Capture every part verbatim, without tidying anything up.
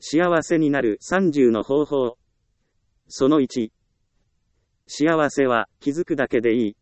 幸せになるさんじゅうの方法。そのいち。幸せは気づくだけでいい。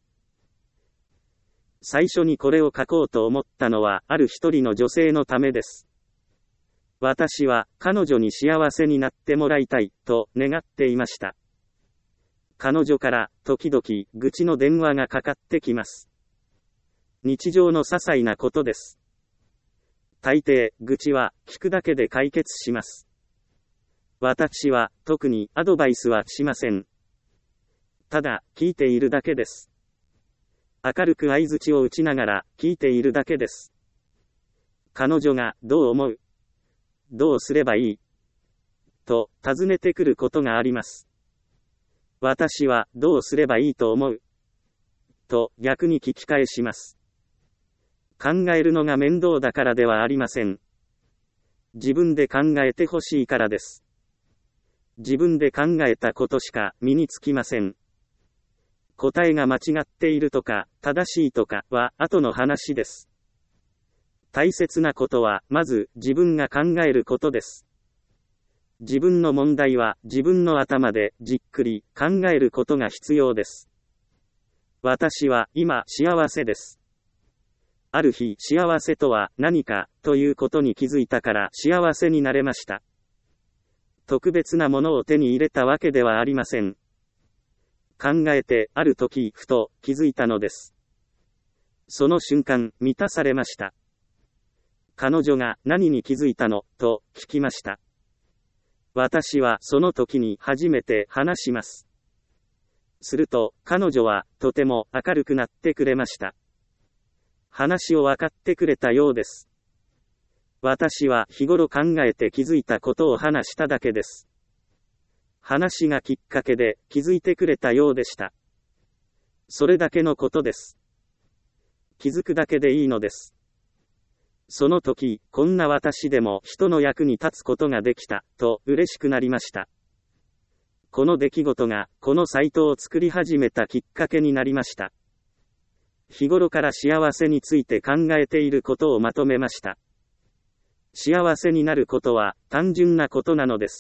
最初にこれを書こうと思ったのはある一人の女性のためです。私は彼女に幸せになってもらいたいと願っていました。彼女から時々愚痴の電話がかかってきます。日常の些細なことです。大抵愚痴は聞くだけで解決します。私は特にアドバイスはしません。ただ聞いているだけです。明るく相槌を打ちながら聞いているだけです。彼女がどう思う？どうすればいい？と尋ねてくることがあります。私はどうすればいいと思う？と逆に聞き返します。考えるのが面倒だからではありません。自分で考えてほしいからです。自分で考えたことしか身につきません。答えが間違っているとか、正しいとかは後の話です。大切なことは、まず自分が考えることです。自分の問題は自分の頭でじっくり考えることが必要です。私は今幸せです。ある日、幸せとは何かということに気づいたから幸せになれました。特別なものを手に入れたわけではありません。考えてある時ふと気づいたのです。その瞬間満たされました。彼女が何に気づいたのと聞きました。私はその時に初めて話します。すると彼女はとても明るくなってくれました。話を分かってくれたようです。私は日頃考えて気づいたことを話しただけです。話がきっかけで気づいてくれたようでした。それだけのことです。気づくだけでいいのです。その時、こんな私でも人の役に立つことができた、と嬉しくなりました。この出来事が、このサイトを作り始めたきっかけになりました。日頃から幸せについて考えていることをまとめました。幸せになることは単純なことなのです。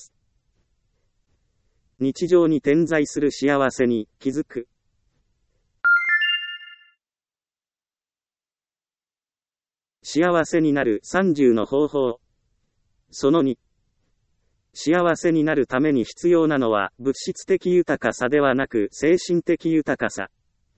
日常に点在する幸せに気づく。幸せになるさんじゅうの方法。そのに。幸せになるために必要なのは物質的豊かさではなく精神的豊かさ。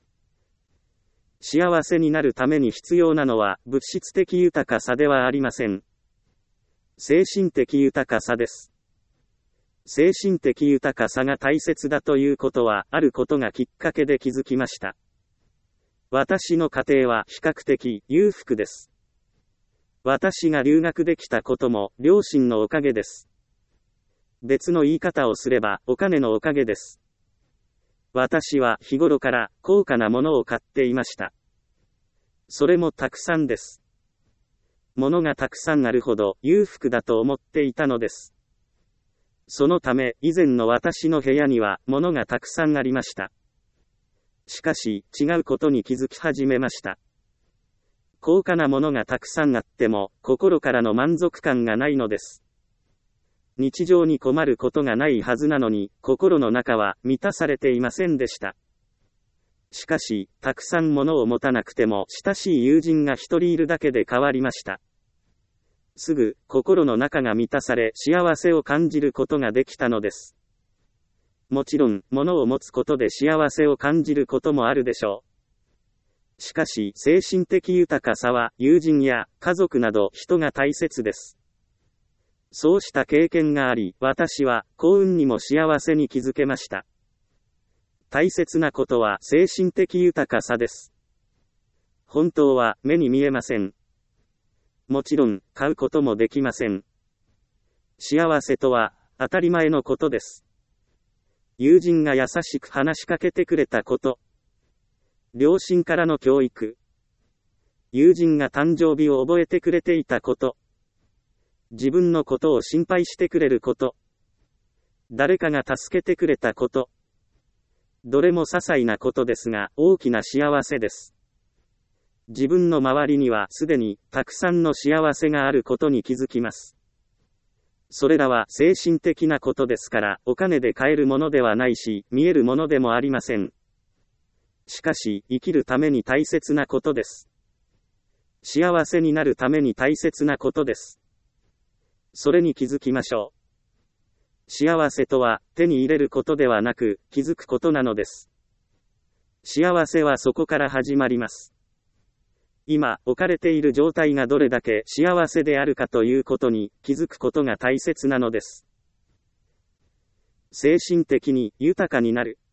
幸せになるために必要なのは物質的豊かさではありません。精神的豊かさです。精神的豊かさが大切だということはあることがきっかけで気づきました。私の家庭は比較的裕福です。私が留学できたことも両親のおかげです。別の言い方をすればお金のおかげです。私は日頃から高価なものを買っていました。それもたくさんです。物がたくさんあるほど裕福だと思っていたのです。そのため以前の私の部屋には物がたくさんありました。しかし違うことに気づき始めました。高価なものがたくさんあっても心からの満足感がないのです。日常に困ることがないはずなのに心の中は満たされていませんでした。しかし、たくさん物を持たなくても親しい友人が一人いるだけで変わりました。すぐ、心の中が満たされ幸せを感じることができたのです。もちろん、物を持つことで幸せを感じることもあるでしょう。しかし、精神的豊かさは友人や家族など人が大切です。そうした経験があり、私は幸運にも幸せに気づけました。大切なことは精神的豊かさです。本当は目に見えません。もちろん買うこともできません。幸せとは当たり前のことです。友人が優しく話しかけてくれたこと。両親からの教育。友人が誕生日を覚えてくれていたこと。自分のことを心配してくれること。誰かが助けてくれたこと。どれも些細なことですが、大きな幸せです。自分の周りにはすでにたくさんの幸せがあることに気づきます。 それらは精神的なことですから、お金で買えるものではないし、見えるものでもありません。しかし、生きるために大切なことです。幸せになるために大切なことです。それに気づきましょう。幸せとは、手に入れることではなく、気づくことなのです。幸せはそこから始まります。今、置かれている状態がどれだけ幸せであるかということに気づくことが大切なのです。精神的に豊かになる。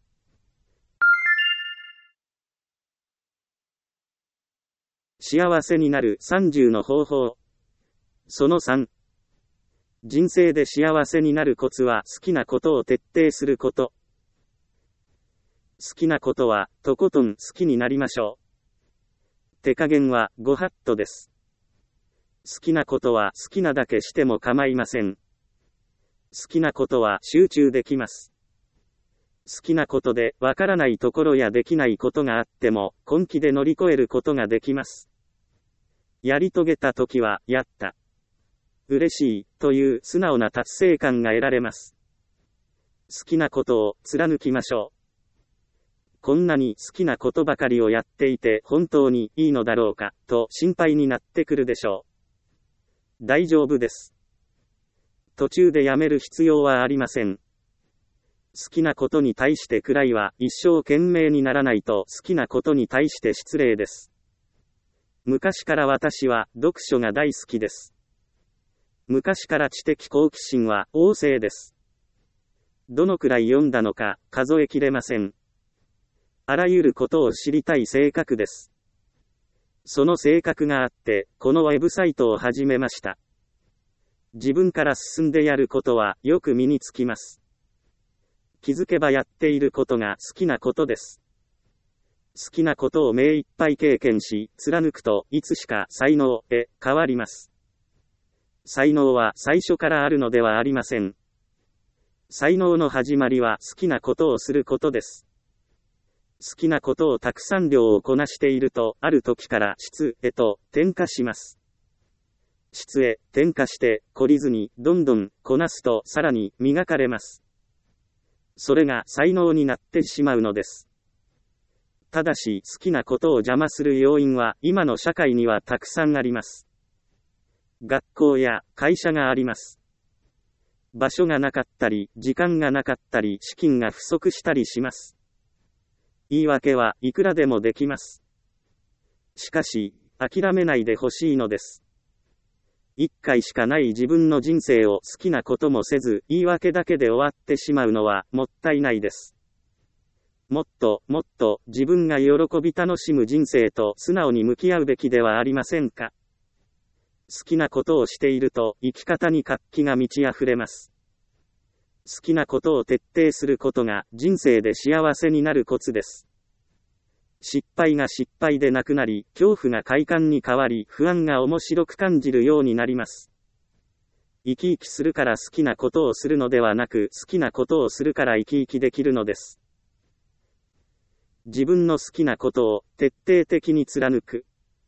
幸せになるさんじゅうの方法。そのさん。人生で幸せになるコツは好きなことを徹底すること。好きなことは、とことん好きになりましょう。手加減は、ご法度です。好きなことは好きなだけしても構いません。好きなことは集中できます。好きなことで、わからないところやできないことがあっても、根気で乗り越えることができます。やり遂げたときは、やった。嬉しい、という素直な達成感が得られます。好きなことを貫きましょう。こんなに好きなことばかりをやっていて本当にいいのだろうか、と心配になってくるでしょう。大丈夫です。途中でやめる必要はありません。好きなことに対してくらいは一生懸命にならないと好きなことに対して失礼です。昔から私は読書が大好きです。昔から知的好奇心は旺盛です。どのくらい読んだのか数えきれません。あらゆることを知りたい性格です。その性格があって、このウェブサイトを始めました。自分から進んでやることはよく身につきます。気づけばやっていることが好きなことです。好きなことを目いっぱい経験し、貫くといつしか才能へ変わります。才能は最初からあるのではありません。才能の始まりは好きなことをすることです。好きなことをたくさん量をこなしていると、ある時から質へと転化します。質へ転化して、懲りずにどんどんこなすとさらに磨かれます。それが才能になってしまうのです。ただし、好きなことを邪魔する要因は今の社会にはたくさんあります。学校や会社があります。場所がなかったり、時間がなかったり、資金が不足したりします。言い訳はいくらでもできます。しかし、諦めないでほしいのです。一回しかない自分の人生を好きなこともせず、言い訳だけで終わってしまうのはもったいないです。もっともっと自分が喜び楽しむ人生と素直に向き合うべきではありませんか。好きなことをしていると生き方に活気が満ち溢れます。好きなことを徹底することが人生で幸せになるコツです。失敗が失敗でなくなり、恐怖が快感に変わり、不安が面白く感じるようになります。生き生きするから好きなことをするのではなく、好きなことをするから生き生きできるのです。自分の好きなことを徹底的に貫く。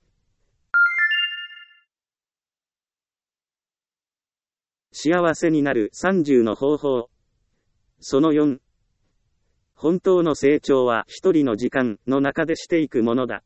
幸せになるさんじゅうの方法。そのよん。本当の成長は一人の時間の中でしていくものだ。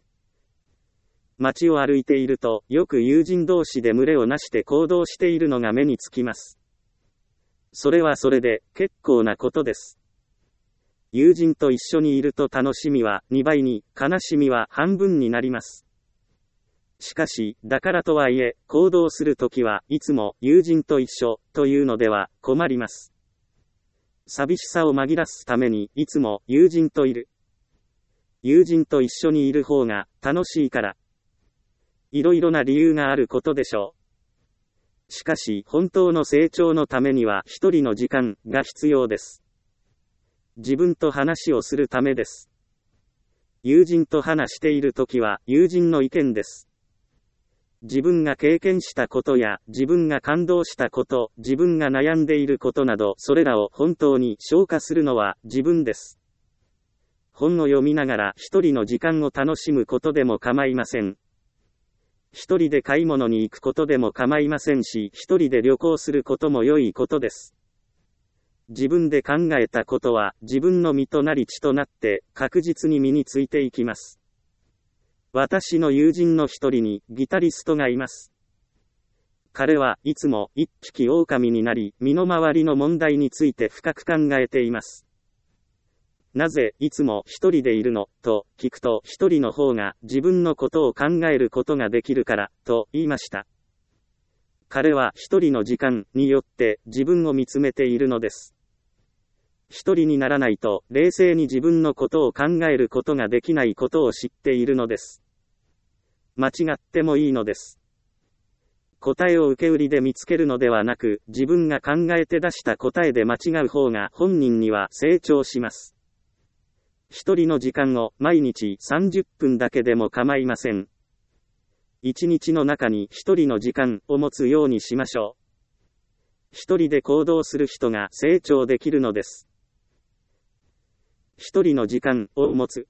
街を歩いていると、よく友人同士で群れをなして行動しているのが目につきます。それはそれで結構なことです。友人と一緒にいると楽しみはにばいに、悲しみは半分になります。しかし、だからとはいえ、行動するときはいつも友人と一緒というのでは困ります。寂しさを紛らすためにいつも友人といる。友人と一緒にいる方が楽しいから。いろいろな理由があることでしょう。しかし、本当の成長のためには一人の時間が必要です。自分と話をするためです。友人と話しているときは友人の意見です。自分が経験したことや、自分が感動したこと、自分が悩んでいることなど、それらを本当に消化するのは自分です。本を読みながら一人の時間を楽しむことでも構いません。 一人で買い物に行くことでも構いませんし、一人で旅行することも良いことです。自分で考えたことは自分の身となり血となって確実に身についていきます。私の友人の一人にギタリストがいます。彼はいつも一匹狼になり、身の回りの問題について深く考えています。なぜいつも一人でいるのと聞くと、一人の方が自分のことを考えることができるからと言いました。彼は一人の時間によって自分を見つめているのです。一人にならないと冷静に自分のことを考えることができないことを知っているのです。間違ってもいいのです。答えを受け売りで見つけるのではなく、自分が考えて出した答えで間違う方が本人には成長します。一人の時間を毎日さんじゅっぷんだけでも構いません。一日の中に一人の時間を持つようにしましょう。一人で行動する人が成長できるのです。一人の時間を持つ。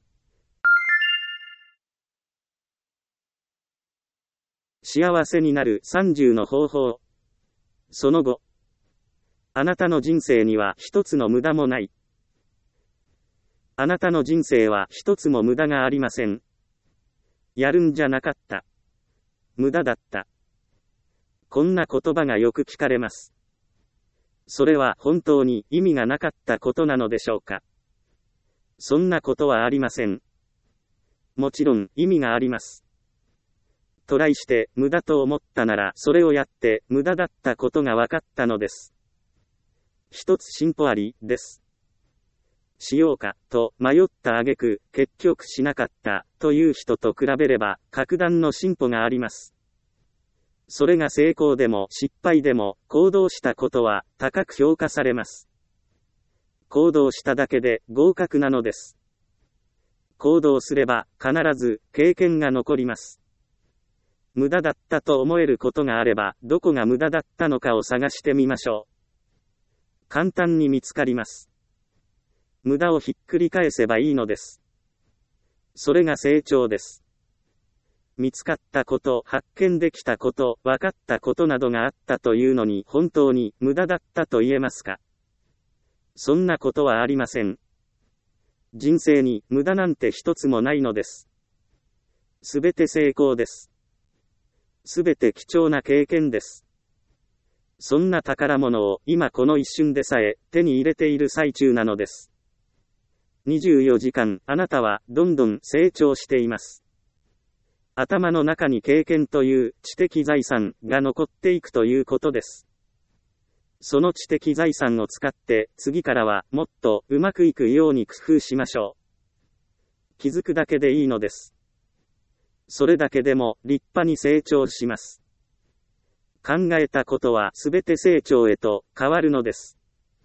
幸せになるさんじゅうの方法。その後、あなたの人生には一つの無駄もない。あなたの人生は一つも無駄がありません。やるんじゃなかった。無駄だった。こんな言葉がよく聞かれます。それは本当に意味がなかったことなのでしょうか。そんなことはありません。もちろん意味があります。トライして無駄と思ったなら、それをやって無駄だったことが分かったのです。一つ進歩ありです。しようかと迷った挙句、結局しなかったという人と比べれば格段の進歩があります。それが成功でも失敗でも行動したことは高く評価されます。行動しただけで合格なのです。行動すれば必ず経験が残ります。無駄だったと思えることがあれば、どこが無駄だったのかを探してみましょう。簡単に見つかります。無駄をひっくり返せばいいのです。それが成長です。見つかったこと、発見できたこと、分かったことなどがあったというのに、本当に無駄だったと言えますか？そんなことはありません。人生に無駄なんて一つもないのです。すべて成功です。すべて貴重な経験です。そんな宝物を今この一瞬でさえ手に入れている最中なのです。にじゅうよじかんあなたはどんどん成長しています。頭の中に経験という知的財産が残っていくということです。その知的財産を使って次からはもっとうまくいくように工夫しましょう。気づくだけでいいのです。それだけでも立派に成長します。考えたことはすべて成長へと変わるのです。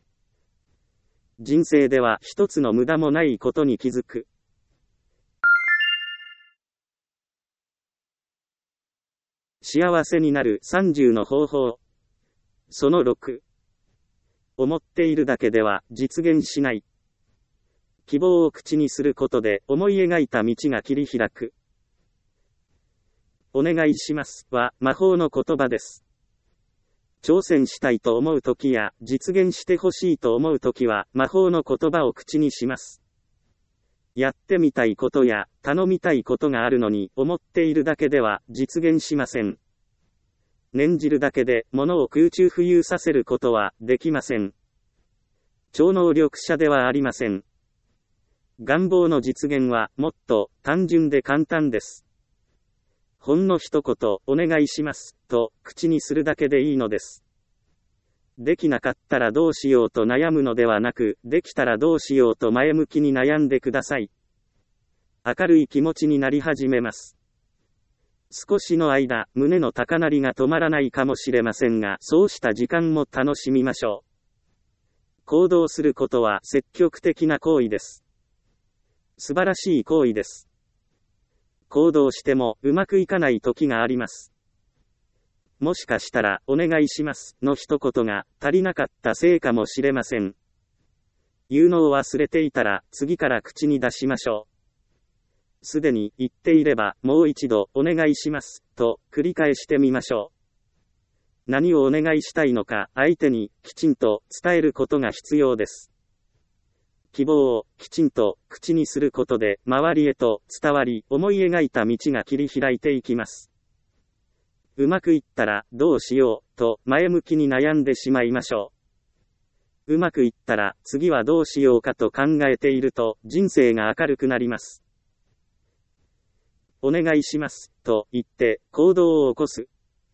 人生では一つの無駄もないことに気づく。幸せになるさんじゅうの方法。そのろく。思っているだけでは実現しない。希望を口にすることで思い描いた道が切り開く。お願いしますは魔法の言葉です。挑戦したいと思うときや実現してほしいと思うときは魔法の言葉を口にします。やってみたいことや頼みたいことがあるのに思っているだけでは実現しません。念じるだけで物を空中浮遊させることはできません。超能力者ではありません。願望の実現はもっと単純で簡単です。ほんの一言お願いしますと口にするだけでいいのです。できなかったらどうしようと悩むのではなく、できたらどうしようと前向きに悩んでください。明るい気持ちになり始めます。少しの間、胸の高鳴りが止まらないかもしれませんが、そうした時間も楽しみましょう。行動することは積極的な行為です。素晴らしい行為です。行動してもうまくいかない時があります。もしかしたらお願いしますの一言が足りなかったせいかもしれません。言うのを忘れていたら次から口に出しましょすでに言っていればもう一度お願いしますと繰り返してみましょう。何をお願いしたいのか相手にきちんと伝えることが必要です。希望をきちんと口にすることで周りへと伝わり思い描いた道が切り開いていきます。うまくいったらどうしようと前向きに悩んでしまいましょう。うまくいったら次はどうしようかと考えていると人生が明るくなります。お願いしますと言って行動を起こす。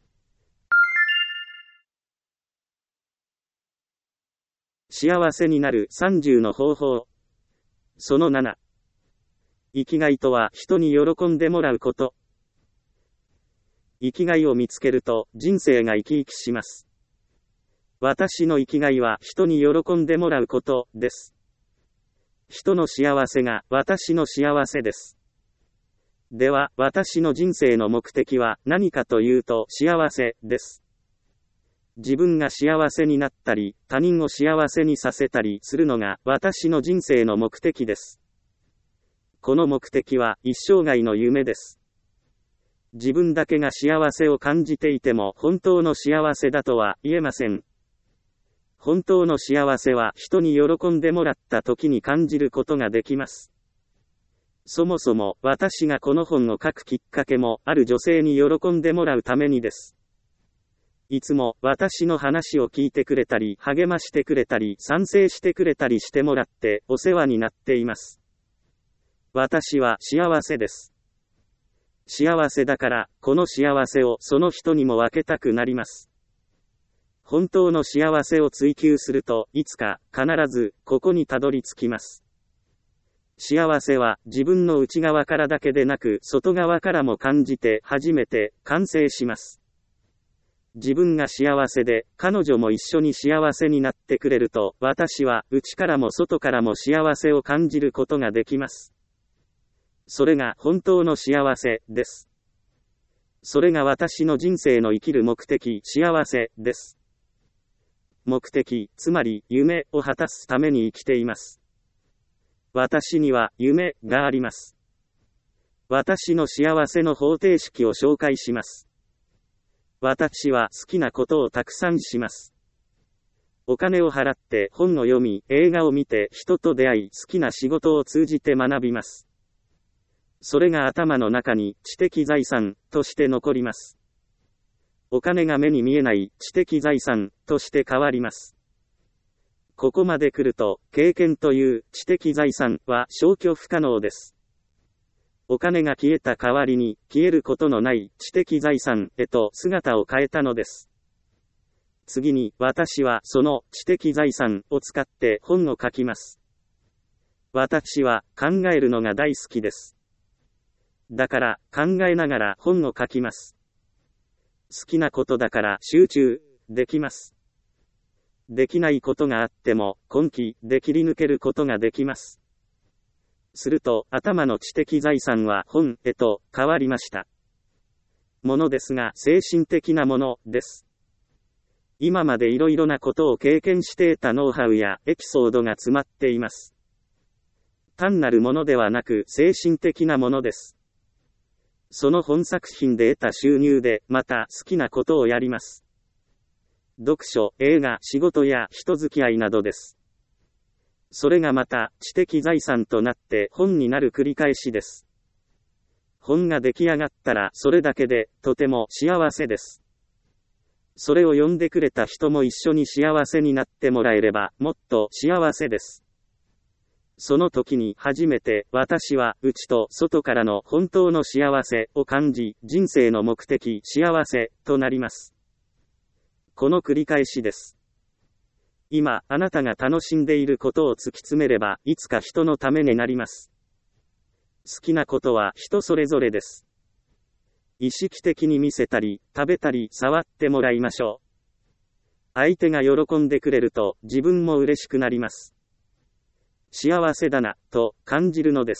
幸せになるさんじゅうの方法。そのなな。生きがいとは人に喜んでもらうこと。生きがいを見つけると人生が生き生きします。私の生きがいは人に喜んでもらうことです。人の幸せが私の幸せです。では、私の人生の目的は何かというと幸せです。自分が幸せになったり、他人を幸せにさせたりするのが私の人生の目的です。この目的は一生涯の夢です。自分だけが幸せを感じていても本当の幸せだとは言えません。本当の幸せは人に喜んでもらった時に感じることができます。そもそも私がこの本を書くきっかけもある女性に喜んでもらうためにです。いつも私の話を聞いてくれたり励ましてくれたり賛成してくれたりしてもらってお世話になっています。私は幸せです。幸せだからこの幸せをその人にも分けたくなります。本当の幸せを追求するといつか必ずここにたどり着きます。幸せは自分の内側からだけでなく外側からも感じて初めて完成します。自分が幸せで彼女も一緒に幸せになってくれると私は内からも外からも幸せを感じることができます。それが本当の幸せです。それが私の人生の生きる目的、幸せです。目的、つまり夢を果たすために生きています。私には夢があります。私の幸せの方程式を紹介します。私は好きなことをたくさんします。お金を払って本を読み、映画を見て人と出会い、好きな仕事を通じて学びます。それが頭の中に知的財産として残ります。お金が目に見えない知的財産として変わります。ここまで来ると、経験という知的財産は消去不可能です。お金が消えた代わりに、消えることのない知的財産へと姿を変えたのです。次に、私はその知的財産を使って本を書きます。私は考えるのが大好きです。だから考えながら本を書きます。好きなことだから集中できます。できないことがあっても根気で切り抜けることができます。すると頭の知的財産は本へと変わりました。ものですが精神的なものです。今までいろいろなことを経験して得たノウハウやエピソードが詰まっています。単なるものではなく精神的なものです。その本作品で得た収入でまた好きなことをやります。読書、映画、仕事や人付き合いなどです。それがまた知的財産となって本になる繰り返しです。本が出来上がったらそれだけでとても幸せです。それを読んでくれた人も一緒に幸せになってもらえればもっと幸せです。その時に初めて私は内と外からの本当の幸せを感じ、人生の目的、幸せとなります。この繰り返しです。今、あなたが楽しんでいることを突き詰めれば、いつか人のためになります。好きなことは人それぞれです。意識的に見せたり、食べたり、触ってもらいましょう。相手が喜んでくれると、自分も嬉しくなります。幸せだな、と感じるのです。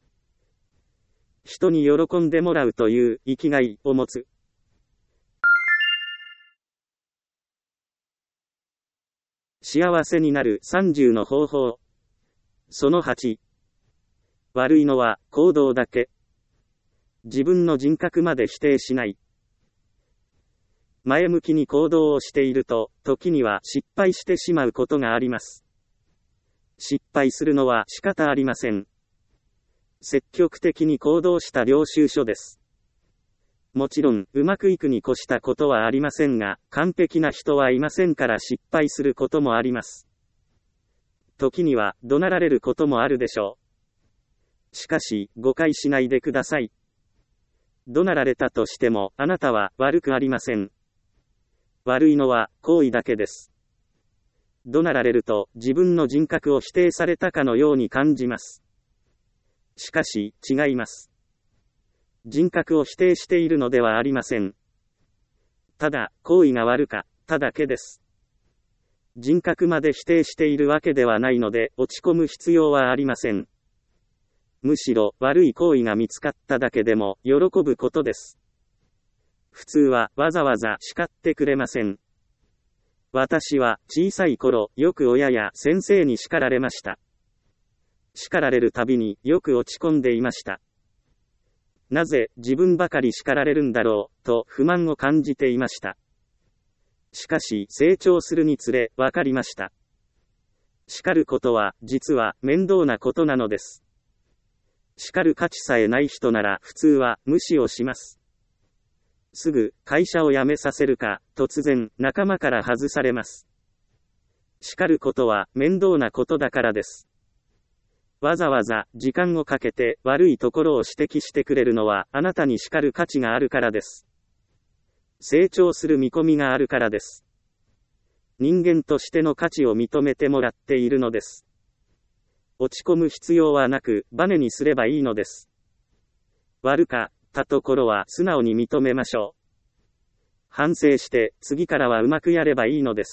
人に喜んでもらうという生きがいを持つ。幸せになるさんじゅうの方法。そのはち。 悪いのは行動だけ。自分の人格まで否定しない。前向きに行動をしていると、時には失敗してしまうことがあります。失敗するのは仕方ありません。積極的に行動した領収書です。もちろん、うまくいくに越したことはありませんが、完璧な人はいませんから失敗することもあります。時には、怒鳴られることもあるでしょう。しかし、誤解しないでください。怒鳴られたとしても、あなたは悪くありません。悪いのは行為だけです。怒鳴られると、自分の人格を否定されたかのように感じます。しかし、違います。人格を否定しているのではありません。ただ、行為が悪かっただけです。人格まで否定しているわけではないので、落ち込む必要はありません。むしろ、悪い行為が見つかっただけでも、喜ぶことです。普通は、わざわざ叱ってくれません。私は、小さい頃、よく親や先生に叱られました。叱られるたびによく落ち込んでいました。なぜ自分ばかり叱られるんだろう、と不満を感じていました。しかし成長するにつれ分かりました。叱ることは実は面倒なことなのです。叱る価値さえない人なら普通は無視をします。すぐ会社を辞めさせるか、突然仲間から外されます。叱ることは面倒なことだからです。わざわざ時間をかけて悪いところを指摘してくれるのはあなたに叱る価値があるからです。成長する見込みがあるからです。人間としての価値を認めてもらっているのです。落ち込む必要はなく、バネにすればいいのです。悪かったところは素直に認めましょう。反省して次からはうまくやればいいのです。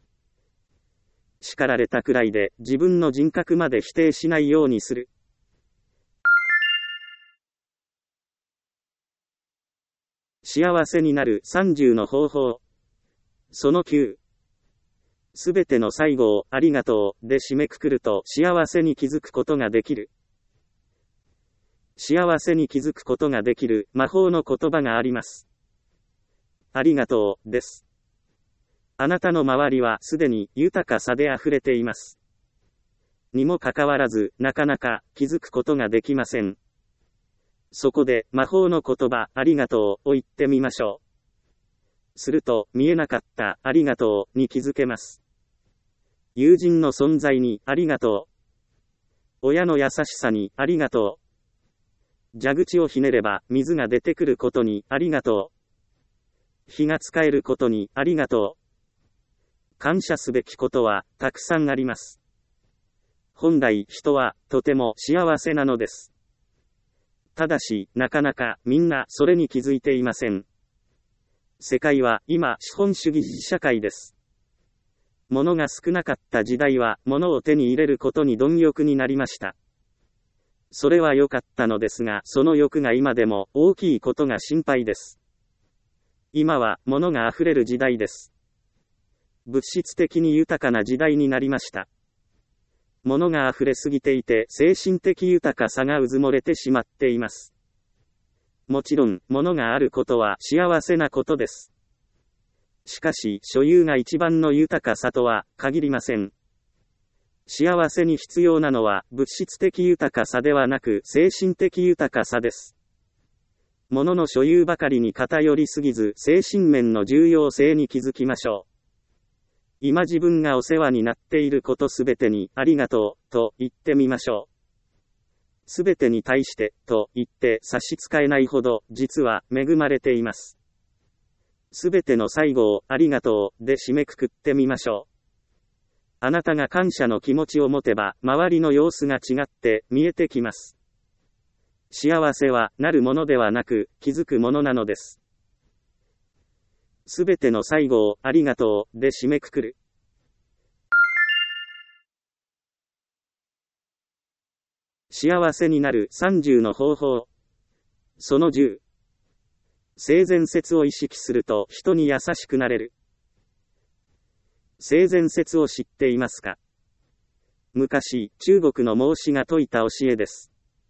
叱られたくらいで自分の人格まで否定しないようにする。幸せになるさんじゅうの方法。そのきゅう。すべての最後をありがとうで締めくくると幸せに気づくことができる。幸せに気づくことができる魔法の言葉があります。ありがとうです。あなたの周りはすでに豊かさで溢れています。にもかかわらず、なかなか気づくことができません。そこで魔法の言葉、ありがとうを言ってみましょう。すると、見えなかったありがとうに気づけます。友人の存在にありがとう。親の優しさにありがとう。蛇口をひねれば水が出てくることにありがとう。火が使えることにありがとう。感謝すべきことはたくさんあります。本来人はとても幸せなのです。ただし、なかなかみんなそれに気づいていません。世界は今資本主義社会です。物が少なかった時代は物を手に入れることに貪欲になりました。それは良かったのですが、その欲が今でも大きいことが心配です。今は物が溢れる時代です。物質的に豊かな時代になりました。物が溢れすぎていて精神的豊かさがうずもれてしまっています。もちろん、物があることは幸せなことです。しかし、所有が一番の豊かさとは限りません。幸せに必要なのは物質的豊かさではなく精神的豊かさです。物の所有ばかりに偏りすぎず精神面の重要性に気づきましょう。今自分がお世話になっていることすべてにありがとうと言ってみましょう。すべてに対してと言って差し支えないほど実は恵まれています。すべての最後をありがとうで締めくくってみましょう。あなたが感謝の気持ちを持てば周りの様子が違って見えてきます。幸せはなるものではなく気づくものなのです。すべての最後をありがとうで締めくくる。幸せになるさんじゅうの方法。そのじゅう。性善説を意識すると人に優しくなれる。性善説を知っていますか？昔、中国の孟子が説いた教えです。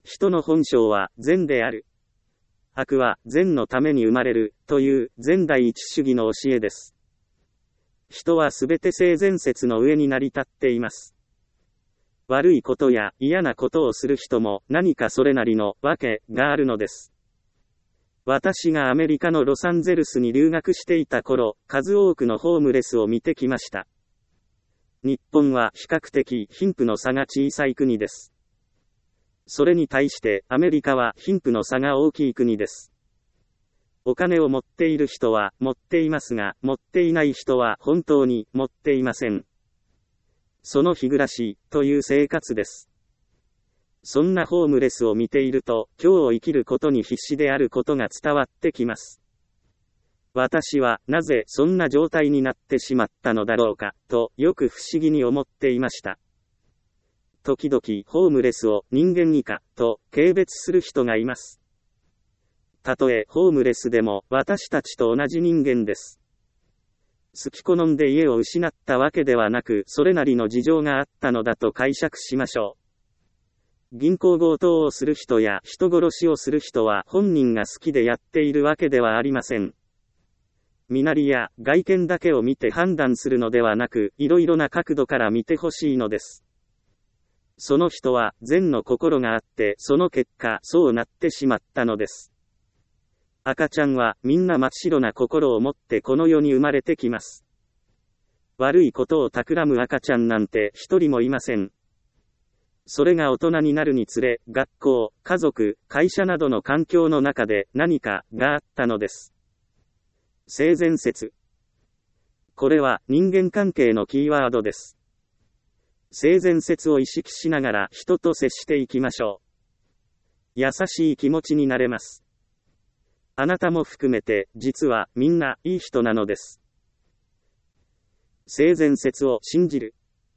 人の本性は善である。悪は善のために生まれる、という善第一主義の教えです。人はすべて性善説の上に成り立っています。悪いことや嫌なことをする人も何かそれなりの訳があるのです。私がアメリカのロサンゼルスに留学していた頃、数多くのホームレスを見てきました。日本は比較的貧富の差が小さい国です。それに対してアメリカは貧富の差が大きい国です。お金を持っている人は持っていますが、持っていない人は本当に持っていません。その日暮らしという生活です。そんなホームレスを見ていると、今日を生きることに必死であることが伝わってきます。私はなぜそんな状態になってしまったのだろうか、とよく不思議に思っていました。時々ホームレスを人間以下と軽蔑する人がいます。たとえホームレスでも私たちと同じ人間です。好き好んで家を失ったわけではなく、それなりの事情があったのだと解釈しましょう。銀行強盗をする人や人殺しをする人は本人が好きでやっているわけではありません。身なりや外見だけを見て判断するのではなく、いろいろな角度から見てほしいのです。その人は善の心があって、その結果そうなってしまったのです。赤ちゃんはみんな真っ白な心を持ってこの世に生まれてきます。悪いことを企む赤ちゃんなんて一人もいません。それが大人になるにつれ、学校、家族、会社などの環境の中で何かがあったのです。性善説。これは人間関係のキーワードです。性善説を意識しながら人と接していきましょう。優しい気持ちになれます。あなたも含めて、実はみんないい人なのです。性善説を信じる。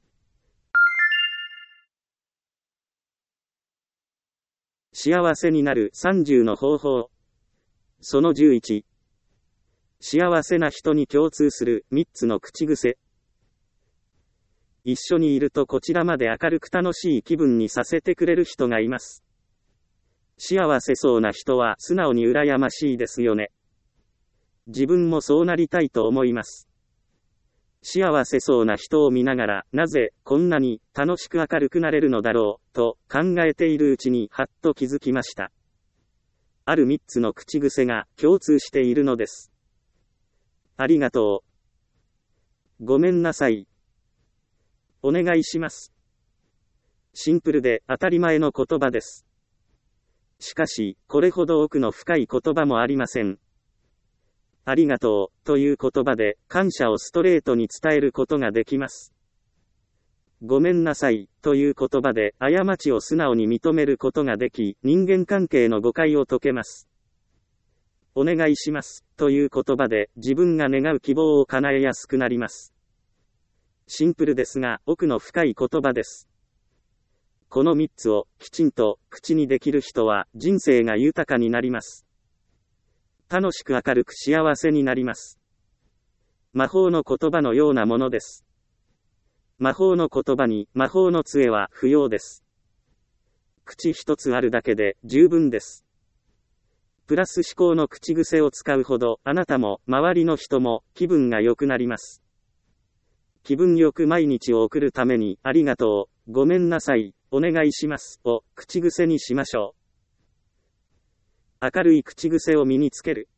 幸せになるさんじゅうの方法。そのじゅういち。幸せな人に共通するみっつの口癖。一緒にいるとこちらまで明るく楽しい気分にさせてくれる人がいます。幸せそうな人は素直に羨ましいですよね。自分もそうなりたいと思います。幸せそうな人を見ながら、なぜこんなに楽しく明るくなれるのだろう、と考えているうちにはっと気づきました。あるみっつの口癖が共通しているのです。ありがとう。ごめんなさい。お願いします。シンプルで当たり前の言葉です。しかし、これほど奥の深い言葉もありません。ありがとうという言葉で感謝をストレートに伝えることができます。ごめんなさいという言葉で過ちを素直に認めることができ、人間関係の誤解を解けます。お願いしますという言葉で自分が願う希望を叶えやすくなります。シンプルですが奥の深い言葉です。このみっつをきちんと口にできる人は人生が豊かになります。楽しく明るく幸せになります。魔法の言葉のようなものです。魔法の言葉に魔法の杖は不要です。口一つあるだけで十分です。プラス思考の口癖を使うほどあなたも周りの人も気分が良くなります。気分よく毎日を送るためにありがとう、ごめんなさい、お願いしますを口癖にしましょう。明るい口癖を身につける。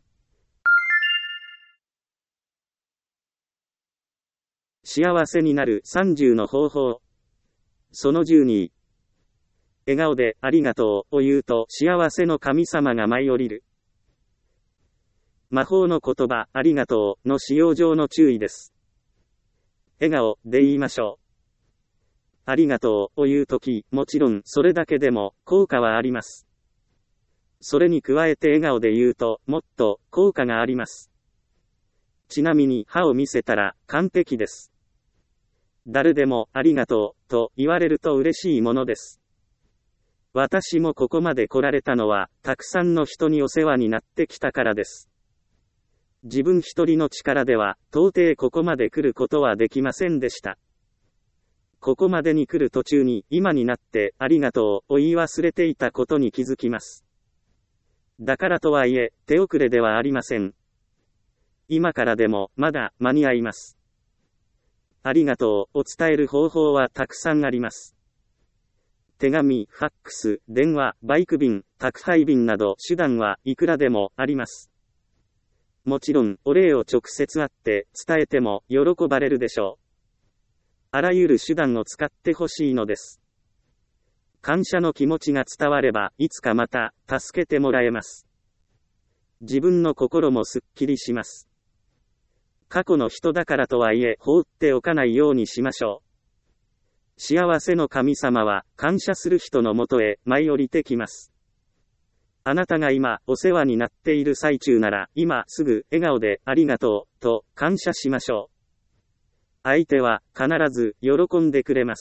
幸せになるさんじゅうの方法。そのじゅうに。笑顔でありがとうを言うと幸せの神様が舞い降りる。魔法の言葉ありがとうの使用上の注意です。笑顔で言いましょう。ありがとうを言うとき、もちろんそれだけでも効果はあります。それに加えて笑顔で言うと、もっと効果があります。ちなみに歯を見せたら完璧です。誰でもありがとうと言われると嬉しいものです。私もここまで来られたのは、たくさんの人にお世話になってきたからです。自分一人の力では、到底ここまで来ることはできませんでした。 ここまでに来る途中に今になってありがとうを言い忘れていたことに気づきます。だからとはいえ、手遅れではありません。今からでもまだ間に合います。ありがとうを伝える方法はたくさんあります。手紙、ファックス、電話、バイク便、宅配便など手段はいくらでもあります。もちろん、お礼を直接会って伝えても喜ばれるでしょう。あらゆる手段を使ってほしいのです。感謝の気持ちが伝われば、いつかまた助けてもらえます。自分の心もすっきりします。過去の人だからとはいえ放っておかないようにしましょう。幸せの神様は感謝する人のもとへ舞い降りてきます。あなたが今お世話になっている最中なら今すぐ笑顔でありがとうと感謝しましょう。相手は必ず喜んでくれます。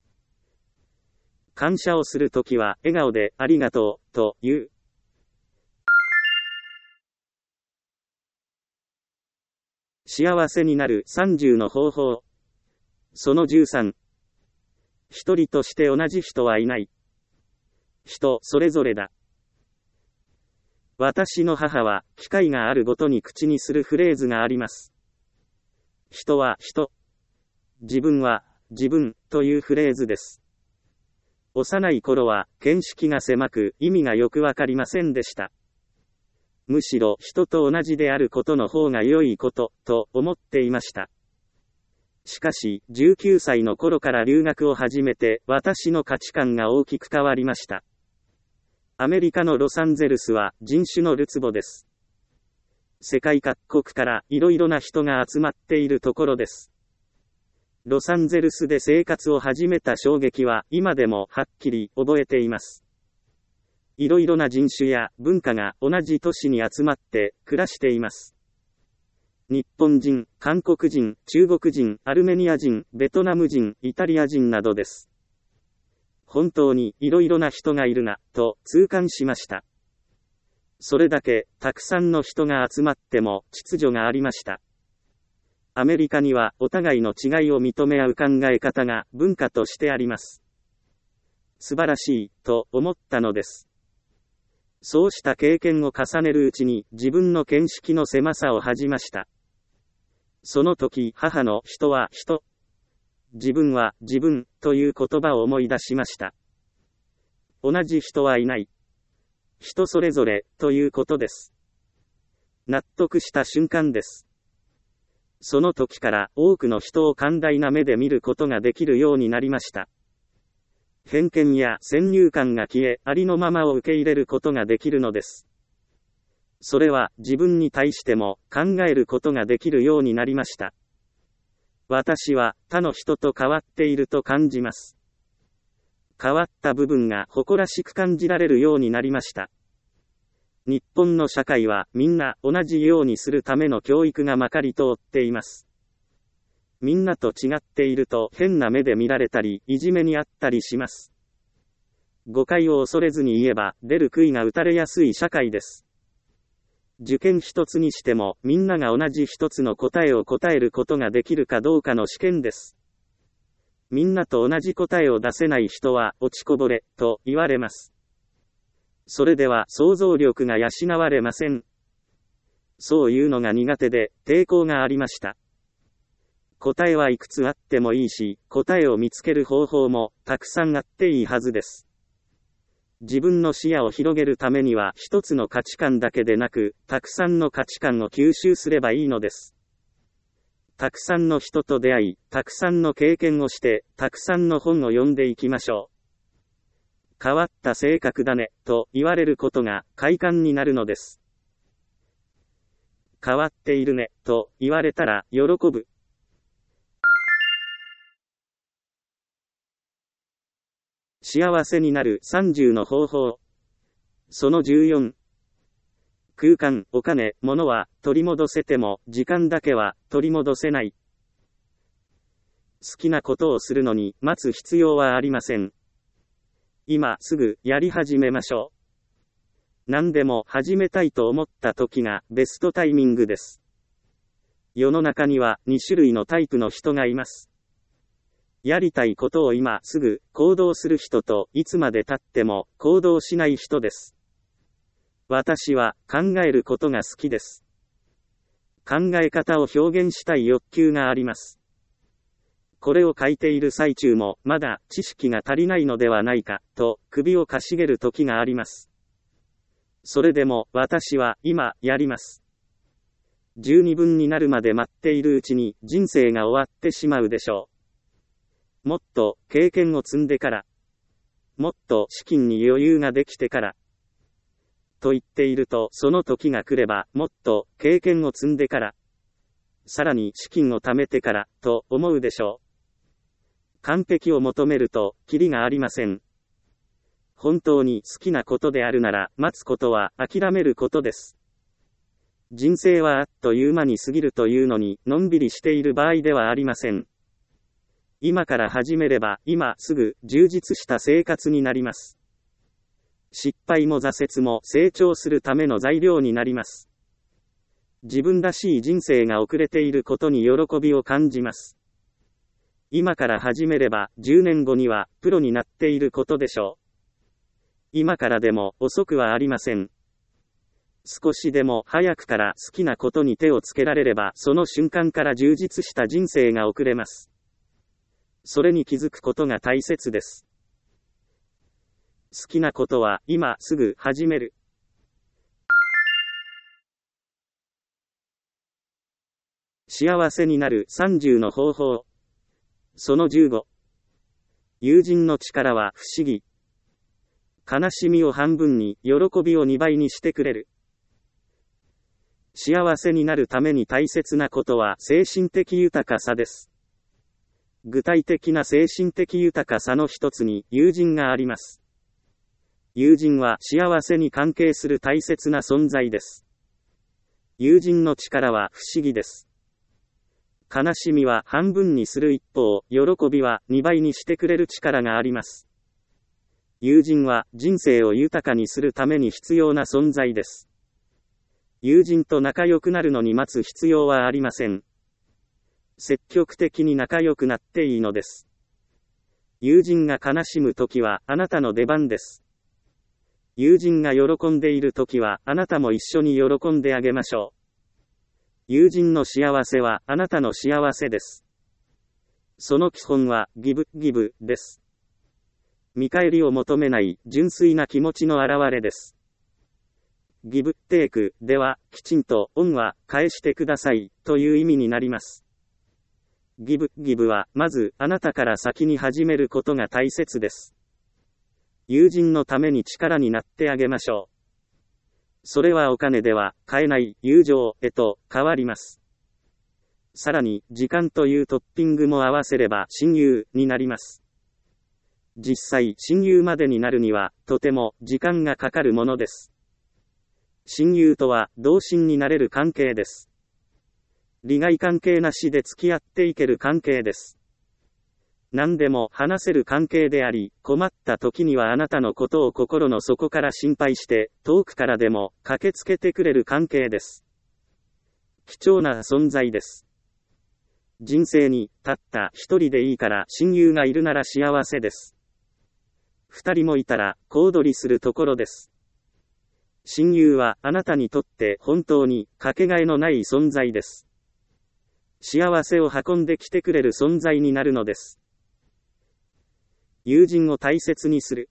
感謝をするときは笑顔でありがとうと言う。幸せになるさんじゅうの方法。そのじゅうさん。一人として同じ人はいない。人それぞれだ。私の母は機会があるごとに口にするフレーズがあります。人は人。自分は自分というフレーズです。幼い頃は見識が狭く意味がよくわかりませんでした。むしろ人と同じであることの方が良いことと思っていました。しかし、じゅうきゅうさいの頃から留学を始めて、私の価値観が大きく変わりました。アメリカのロサンゼルスは人種のるつぼです。世界各国からいろいろな人が集まっているところです。ロサンゼルスで生活を始めた衝撃は今でもはっきり覚えています。いろいろな人種や文化が同じ都市に集まって暮らしています。日本人、韓国人、中国人、アルメニア人、ベトナム人、イタリア人などです。本当にいろいろな人がいるな、と痛感しました。それだけ、たくさんの人が集まっても秩序がありました。アメリカにはお互いの違いを認め合う考え方が文化としてあります。素晴らしい、と思ったのです。そうした経験を重ねるうちに自分の見識の狭さを恥じました。その時母の人は人、自分は自分という言葉を思い出しました。同じ人はいない。人それぞれということです。納得した瞬間です。その時から多くの人を寛大な目で見ることができるようになりました。偏見や先入観が消え、ありのままを受け入れることができるのです。それは自分に対しても考えることができるようになりました。私は他の人と変わっていると感じます。変わった部分が誇らしく感じられるようになりました。日本の社会はみんな同じようにするための教育がまかり通っています。みんなと違っていると変な目で見られたり、いじめにあったりします。誤解を恐れずに言えば、出る杭が打たれやすい社会です。受験一つにしても、みんなが同じ一つの答えを答えることができるかどうかの試験です。みんなと同じ答えを出せない人は、落ちこぼれ、と言われます。それでは想像力が養われません。そういうのが苦手で、抵抗がありました。答えはいくつあってもいいし、答えを見つける方法もたくさんあっていいはずです。自分の視野を広げるためには一つの価値観だけでなく、たくさんの価値観を吸収すればいいのです。たくさんの人と出会い、たくさんの経験をして、たくさんの本を読んでいきましょう。変わった性格だね、と言われることが快感になるのです。変わっているね、と言われたら喜ぶ。幸せになるさんじゅうの方法。そのじゅうよん。空間、お金、物は取り戻せても時間だけは取り戻せない。好きなことをするのに待つ必要はありません。今すぐやり始めましょう。何でも始めたいと思った時がベストタイミングです。世の中にはに種類のタイプの人がいます。 やりたいことを今すぐ行動する人と、いつまで経っても行動しない人です。私は考えることが好きです。考え方を表現したい欲求があります。これを書いている最中も、まだ知識が足りないのではないか、と首をかしげる時があります。それでも、私は今、やります。十二分になるまで待っているうちに、人生が終わってしまうでしょう。もっと、経験を積んでから。もっと、資金に余裕ができてから。と言っていると、その時が来れば、もっと、経験を積んでから。さらに、資金を貯めてから、と思うでしょう。完璧を求めると、キリがありません。本当に好きなことであるなら、待つことは諦めることです。人生はあっという間に過ぎるというのに、のんびりしている場合ではありません。今から始めれば、今すぐ充実した生活になります。失敗も挫折も成長するための材料になります。自分らしい人生が遅れていることに喜びを感じます。今から始めれば、じゅうねんごにはプロになっていることでしょう。今からでも遅くはありません。少しでも早くから好きなことに手をつけられれば、その瞬間から充実した人生が送れます。それに気づくことが大切です。好きなことは今すぐ始める。幸せになるさんじゅうの方法。そのじゅうご。友人の力は不思議。悲しみを半分に、喜びをにばいにしてくれる。幸せになるために大切なことは精神的豊かさです。具体的な精神的豊かさの一つに友人があります。友人は幸せに関係する大切な存在です。友人の力は不思議です。悲しみは半分にする一方、喜びはにばいにしてくれる力があります。友人は人生を豊かにするために必要な存在です。友人と仲良くなるのに待つ必要はありません。積極的に仲良くなっていいのです。友人が悲しむときはあなたの出番です。友人が喜んでいるときはあなたも一緒に喜んであげましょう。友人の幸せはあなたの幸せです。その基本はギブ、ギブです。見返りを求めない純粋な気持ちの表れです。ギブ、テイクではきちんと恩は返してくださいという意味になります。ギブ、ギブはまずあなたから先に始めることが大切です。友人のために力になってあげましょう。それはお金では買えない友情へと変わります。さらに時間というトッピングも合わせれば親友になります。実際親友までになるにはとても時間がかかるものです。親友とは同心になれる関係です。利害関係なしで付き合っていける関係です。何でも話せる関係であり、困った時にはあなたのことを心の底から心配して、遠くからでも駆けつけてくれる関係です。貴重な存在です。人生にたった一人でいいから親友がいるなら幸せです。二人もいたら小躍りするところです。親友はあなたにとって本当にかけがえのない存在です。幸せを運んできてくれる存在になるのです。友人を大切にする。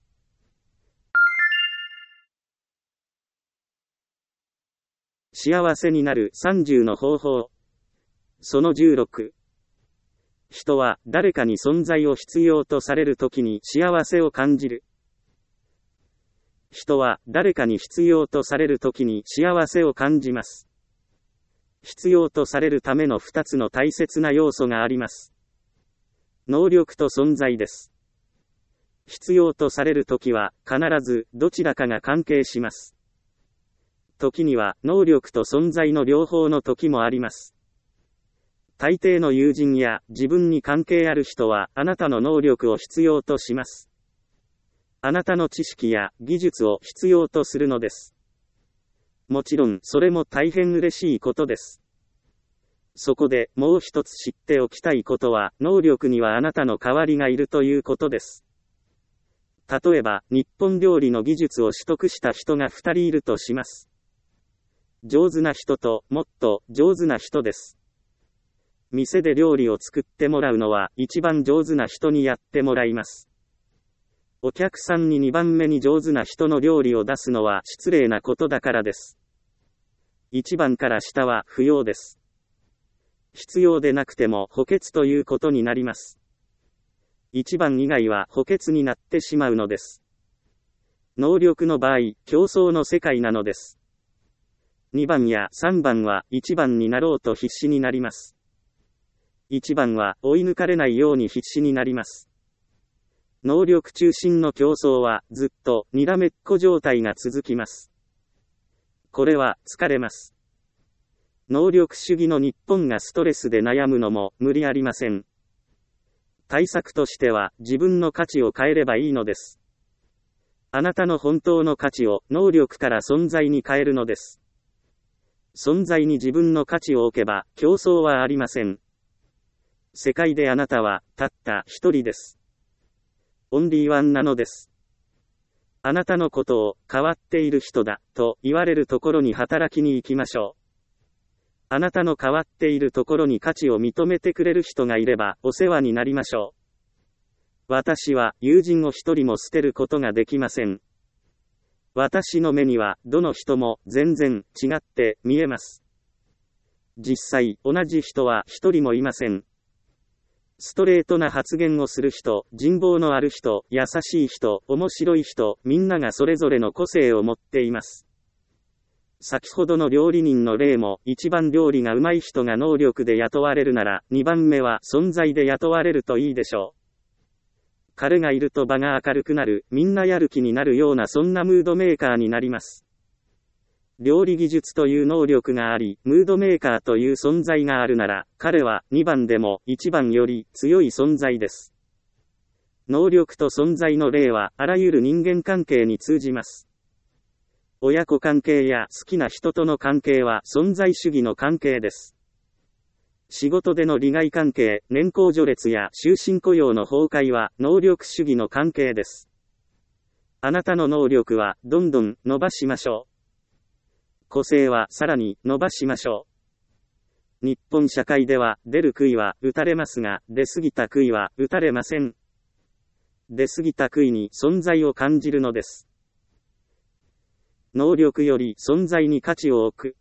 幸せになるさんじゅうの方法。そのじゅうろく。人は誰かに存在を必要とされるときに幸せを感じる。人は誰かに必要とされるときに幸せを感じます。必要とされるためのふたつの大切な要素があります。能力と存在です。必要とされるときは必ずどちらかが関係します。時には能力と存在の両方の時もあります。大抵の友人や自分に関係ある人はあなたの能力を必要とします。あなたの知識や技術を必要とするのです。もちろんそれも大変嬉しいことです。 そこでもう一つ知っておきたいことは、能力にはあなたの代わりがいるということです。例えば、日本料理の技術を取得した人が二人いるとします。上手な人と、もっと上手な人です。店で料理を作ってもらうのは、一番上手な人にやってもらいます。お客さんに二番目に上手な人の料理を出すのは失礼なことだからです。一番から下は不要です。必要でなくても補欠ということになります。一番以外は補欠になってしまうのです。能力の場合、競争の世界なのです。にばんやさんばんはいちばんになろうと必死になります。いちばんは追い抜かれないように必死になります。能力中心の競争はずっとにらめっこ状態が続きます。これは疲れます。能力主義の日本がストレスで悩むのも無理ありません。対策としては自分の価値を変えればいいのです。あなたの本当の価値を能力から存在に変えるのです。存在に自分の価値を置けば競争はありません。世界であなたはたった一人です。オンリーワンなのです。あなたのことを変わっている人だと言われるところに働きに行きましょう。あなたの変わっているところに価値を認めてくれる人がいればお世話になりましょう。私は友人を一人も捨てることができません。私の目にはどの人も全然違って見えます。実際同じ人は一人もいません。ストレートな発言をする人、人望のある人、優しい人、面白い人、みんながそれぞれの個性を持っています。先ほどの料理人の例も、一番料理が上手い人が能力で雇われるなら、二番目は存在で雇われるといいでしょう。彼がいると場が明るくなる、みんなやる気になるようなそんなムードメーカーになります。料理技術という能力があり、ムードメーカーという存在があるなら、彼はにばんでもいちばんより強い存在です。能力と存在の例は、あらゆる人間関係に通じます。親子関係や好きな人との関係は存在主義の関係です。仕事での利害関係、年功序列や終身雇用の崩壊は能力主義の関係です。あなたの能力はどんどん伸ばしましょう。個性はさらに伸ばしましょう。日本社会では出る杭は打たれますが、出過ぎた杭は打たれません。出過ぎた杭に存在を感じるのです。能力より存在に価値を置く。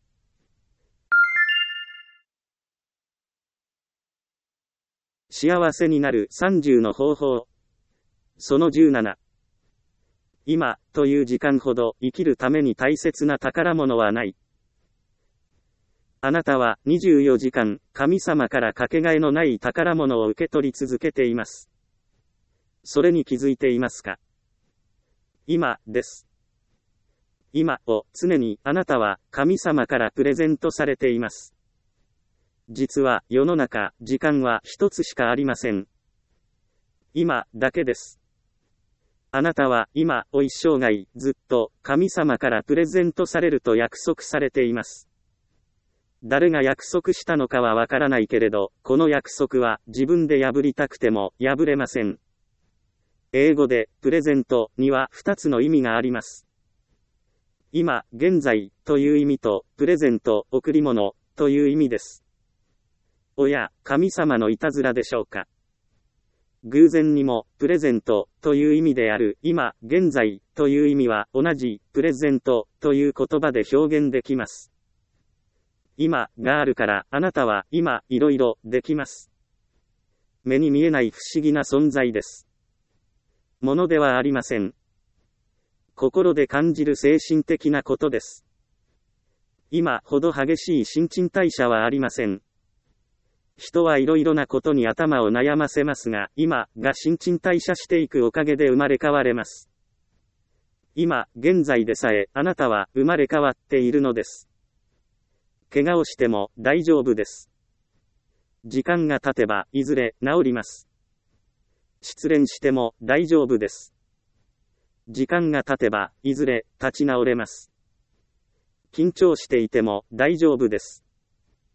幸せになるさんじゅうの方法。そのじゅうなな。今という時間ほど生きるために大切な宝物はない。あなたはにじゅうよじかん神様からかけがえのない宝物を受け取り続けています。それに気づいていますか？今です。今を常にあなたは神様からプレゼントされています。実は世の中、時間は一つしかありません。今だけです。あなたは今を一生涯ずっと神様からプレゼントされると約束されています。誰が約束したのかはわからないけれど、この約束は自分で破りたくても破れません。英語でプレゼントには二つの意味があります。今、現在という意味と、プレゼント、贈り物という意味です。おや、神様のいたずらでしょうか。偶然にも、プレゼントという意味である、今、現在という意味は同じ、プレゼントという言葉で表現できます。今があるから、あなたは今、いろいろできます。目に見えない不思議な存在です。ものではありません。心で感じる精神的なことです。今ほど激しい新陳代謝はありません。人はいろいろなことに頭を悩ませますが、今が新陳代謝していくおかげで生まれ変われます。今、現在でさえ、あなたは生まれ変わっているのです。怪我をしても大丈夫です。時間が経てば、いずれ治ります。失恋しても大丈夫です。時間が経てば、いずれ立ち直れます。緊張していても大丈夫です。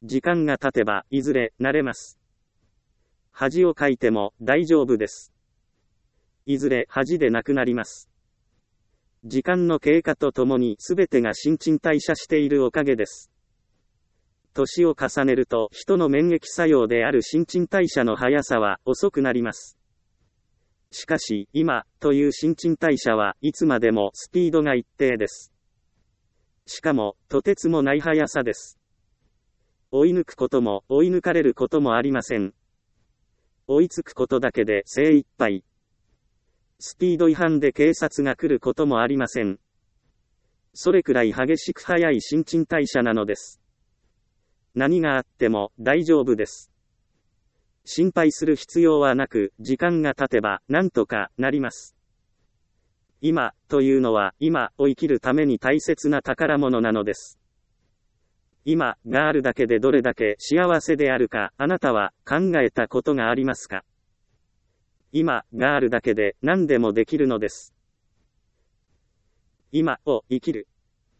時間が経てば、いずれ、慣れます。恥をかいても、大丈夫です。いずれ、恥でなくなります。時間の経過とともに、すべてが新陳代謝しているおかげです。年を重ねると、人の免疫作用である新陳代謝の速さは、遅くなります。しかし、今、という新陳代謝はいつまでもスピードが一定です。しかも、とてつもない速さです。追い抜くことも、追い抜かれることもありません。追いつくことだけで精一杯。スピード違反で警察が来ることもありません。それくらい激しく速い新陳代謝なのです。何があっても大丈夫です。心配する必要はなく、時間が経てばなんとかなります。今というのは今を生きるために大切な宝物なのです。今があるだけでどれだけ幸せであるか、あなたは考えたことがありますか？今があるだけで何でもできるのです。今を生きる。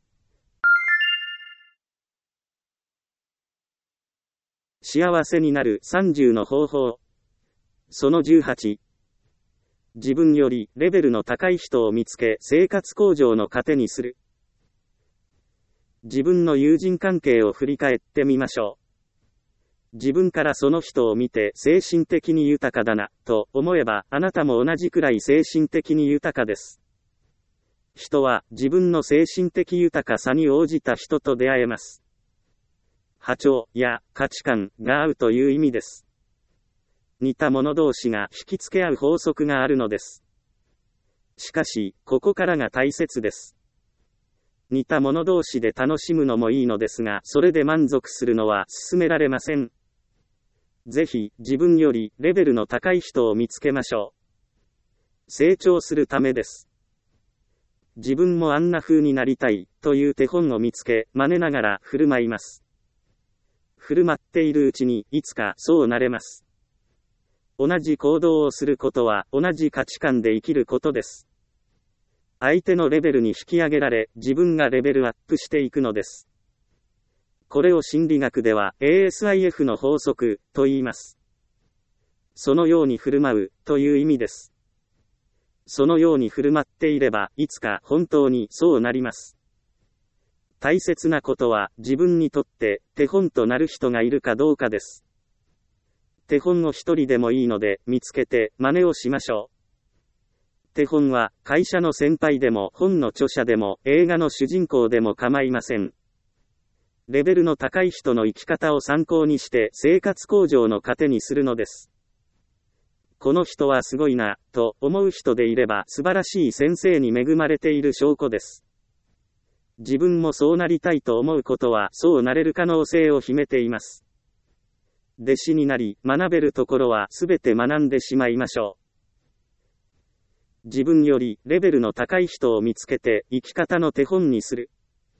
幸せになるさんじゅうの方法。そのじゅうはち。自分よりレベルの高い人を見つけ生活向上の糧にする。自分の友人関係を振り返ってみましょう。自分からその人を見て精神的に豊かだな、と思えばあなたも同じくらい精神的に豊かです。人は自分の精神的豊かさに応じた人と出会えます。波長や価値観が合うという意味です。似た者同士が引きつけ合う法則があるのです。しかし、ここからが大切です。似た者同士で楽しむのもいいのですが、それで満足するのは進められません。ぜひ、自分よりレベルの高い人を見つけましょう。成長するためです。自分もあんな風になりたい、という手本を見つけ、真似ながら振る舞います。振る舞っているうちに、いつかそうなれます。同じ行動をすることは、同じ価値観で生きることです。相手のレベルに引き上げられ、自分がレベルアップしていくのです。これを心理学では エーエスアイエフ の法則と言います。そのように振る舞うという意味です。そのように振る舞っていれば、いつか本当にそうなります。大切なことは自分にとって手本となる人がいるかどうかです。手本を一人でもいいので見つけて真似をしましょう。手本は会社の先輩でも本の著者でも映画の主人公でも構いません。レベルの高い人の生き方を参考にして生活向上の糧にするのです。この人はすごいな、と思う人でいれば素晴らしい先生に恵まれている証拠です。自分もそうなりたいと思うことはそうなれる可能性を秘めています。弟子になり学べるところはすべて学んでしまいましょう。自分よりレベルの高い人を見つけて生き方の手本にする。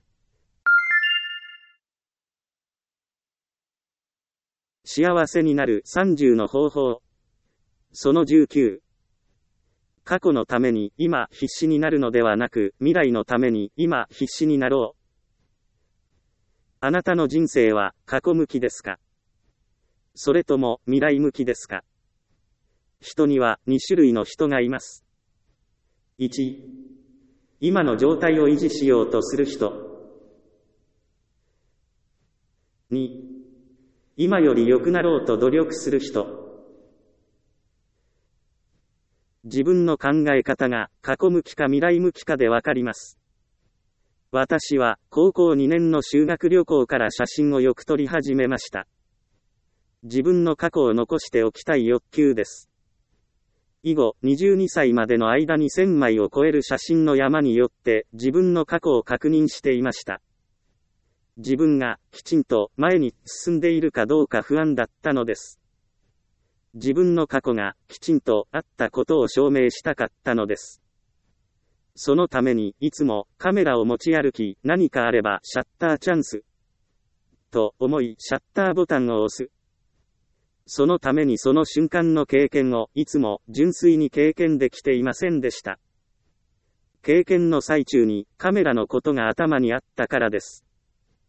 幸せになるさんじゅうの方法。そのじゅうきゅう。過去のために今必死になるのではなく、未来のために今必死になろう。あなたの人生は過去向きですか？それとも未来向きですか？人にはに種類の人がいます。いち、今の状態を維持しようとする人。に、今より良くなろうと努力する人。自分の考え方が過去向きか未来向きかでわかります。私は高校にねんの修学旅行から写真をよく撮り始めました。自分の過去を残しておきたい欲求です。以後、にじゅうにさいまでの間にせんまいを超える写真の山によって自分の過去を確認していました。自分がきちんと前に進んでいるかどうか不安だったのです。自分の過去がきちんとあったことを証明したかったのです。そのためにいつもカメラを持ち歩き、何かあればシャッターチャンスと思いシャッターボタンを押す。そのためにその瞬間の経験をいつも純粋に経験できていませんでした。経験の最中にカメラのことが頭にあったからです。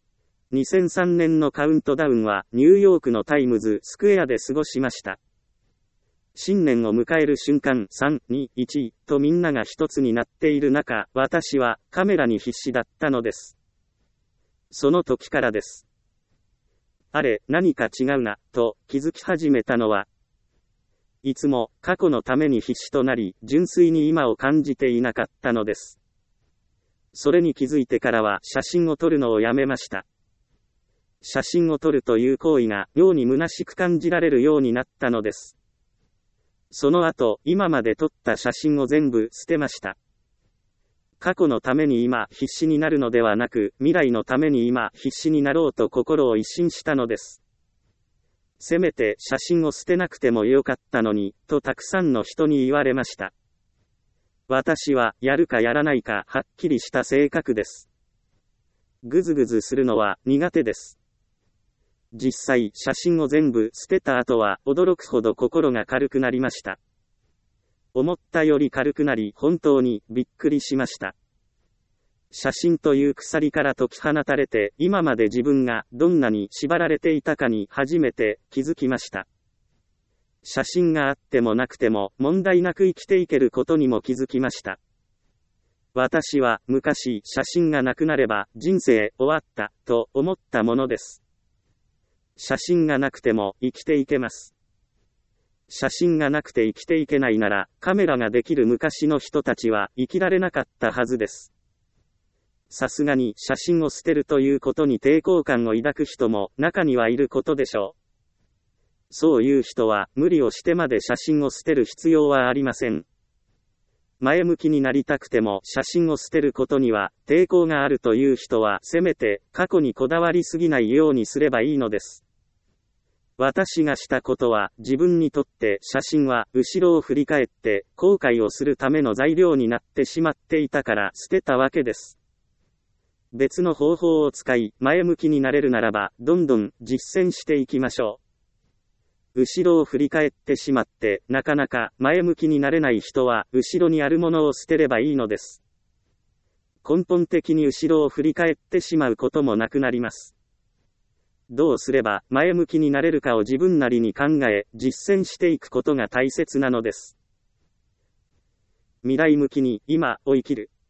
にせんさんねんのカウントダウンはニューヨークのタイムズスクエアで過ごしました。新年を迎える瞬間、さん、に、いちとみんなが一つになっている中、私はカメラに必死だったのです。その時からです。あれ、何か違うな、と気づき始めたのは、いつも過去のために必死となり、純粋に今を感じていなかったのです。それに気づいてからは写真を撮るのをやめました。写真を撮るという行為が妙に虚しく感じられるようになったのです。その後、今まで撮った写真を全部捨てました。過去のために今必死になるのではなく、未来のために今必死になろうと心を一新したのです。せめて写真を捨てなくてもよかったのに、とたくさんの人に言われました。私は、やるかやらないかはっきりした性格です。ぐずぐずするのは苦手です。実際、写真を全部捨てた後は、驚くほど心が軽くなりました。思ったより軽くなり、本当にびっくりしました。写真という鎖から解き放たれて、今まで自分がどんなに縛られていたかに初めて気づきました。写真があってもなくても問題なく生きていけることにも気づきました。私は昔、写真がなくなれば人生終わったと思ったものです。写真がなくても生きていけます。写真がなくて生きていけないなら、カメラができる昔の人たちは生きられなかったはずです。さすがに写真を捨てるということに抵抗感を抱く人も中にはいることでしょう。そういう人は無理をしてまで写真を捨てる必要はありません。前向きになりたくても写真を捨てることには抵抗があるという人はせめて過去にこだわりすぎないようにすればいいのです。私がしたことは自分にとって写真は後ろを振り返って後悔をするための材料になってしまっていたから捨てたわけです。別の方法を使い前向きになれるならばどんどん実践していきましょう。後ろを振り返ってしまってなかなか前向きになれない人は後ろにあるものを捨てればいいのです。根本的に後ろを振り返ってしまうこともなくなります。どうすれば前向きになれるかを自分なりに考え実践していくことが大切なのです。未来向きに今を生きる。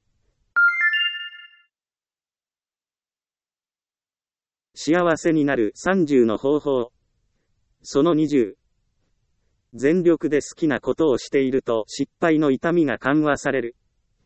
幸せになるさんじゅうの方法。そのにじゅう。全力で好きなことをしていると失敗の痛みが緩和される。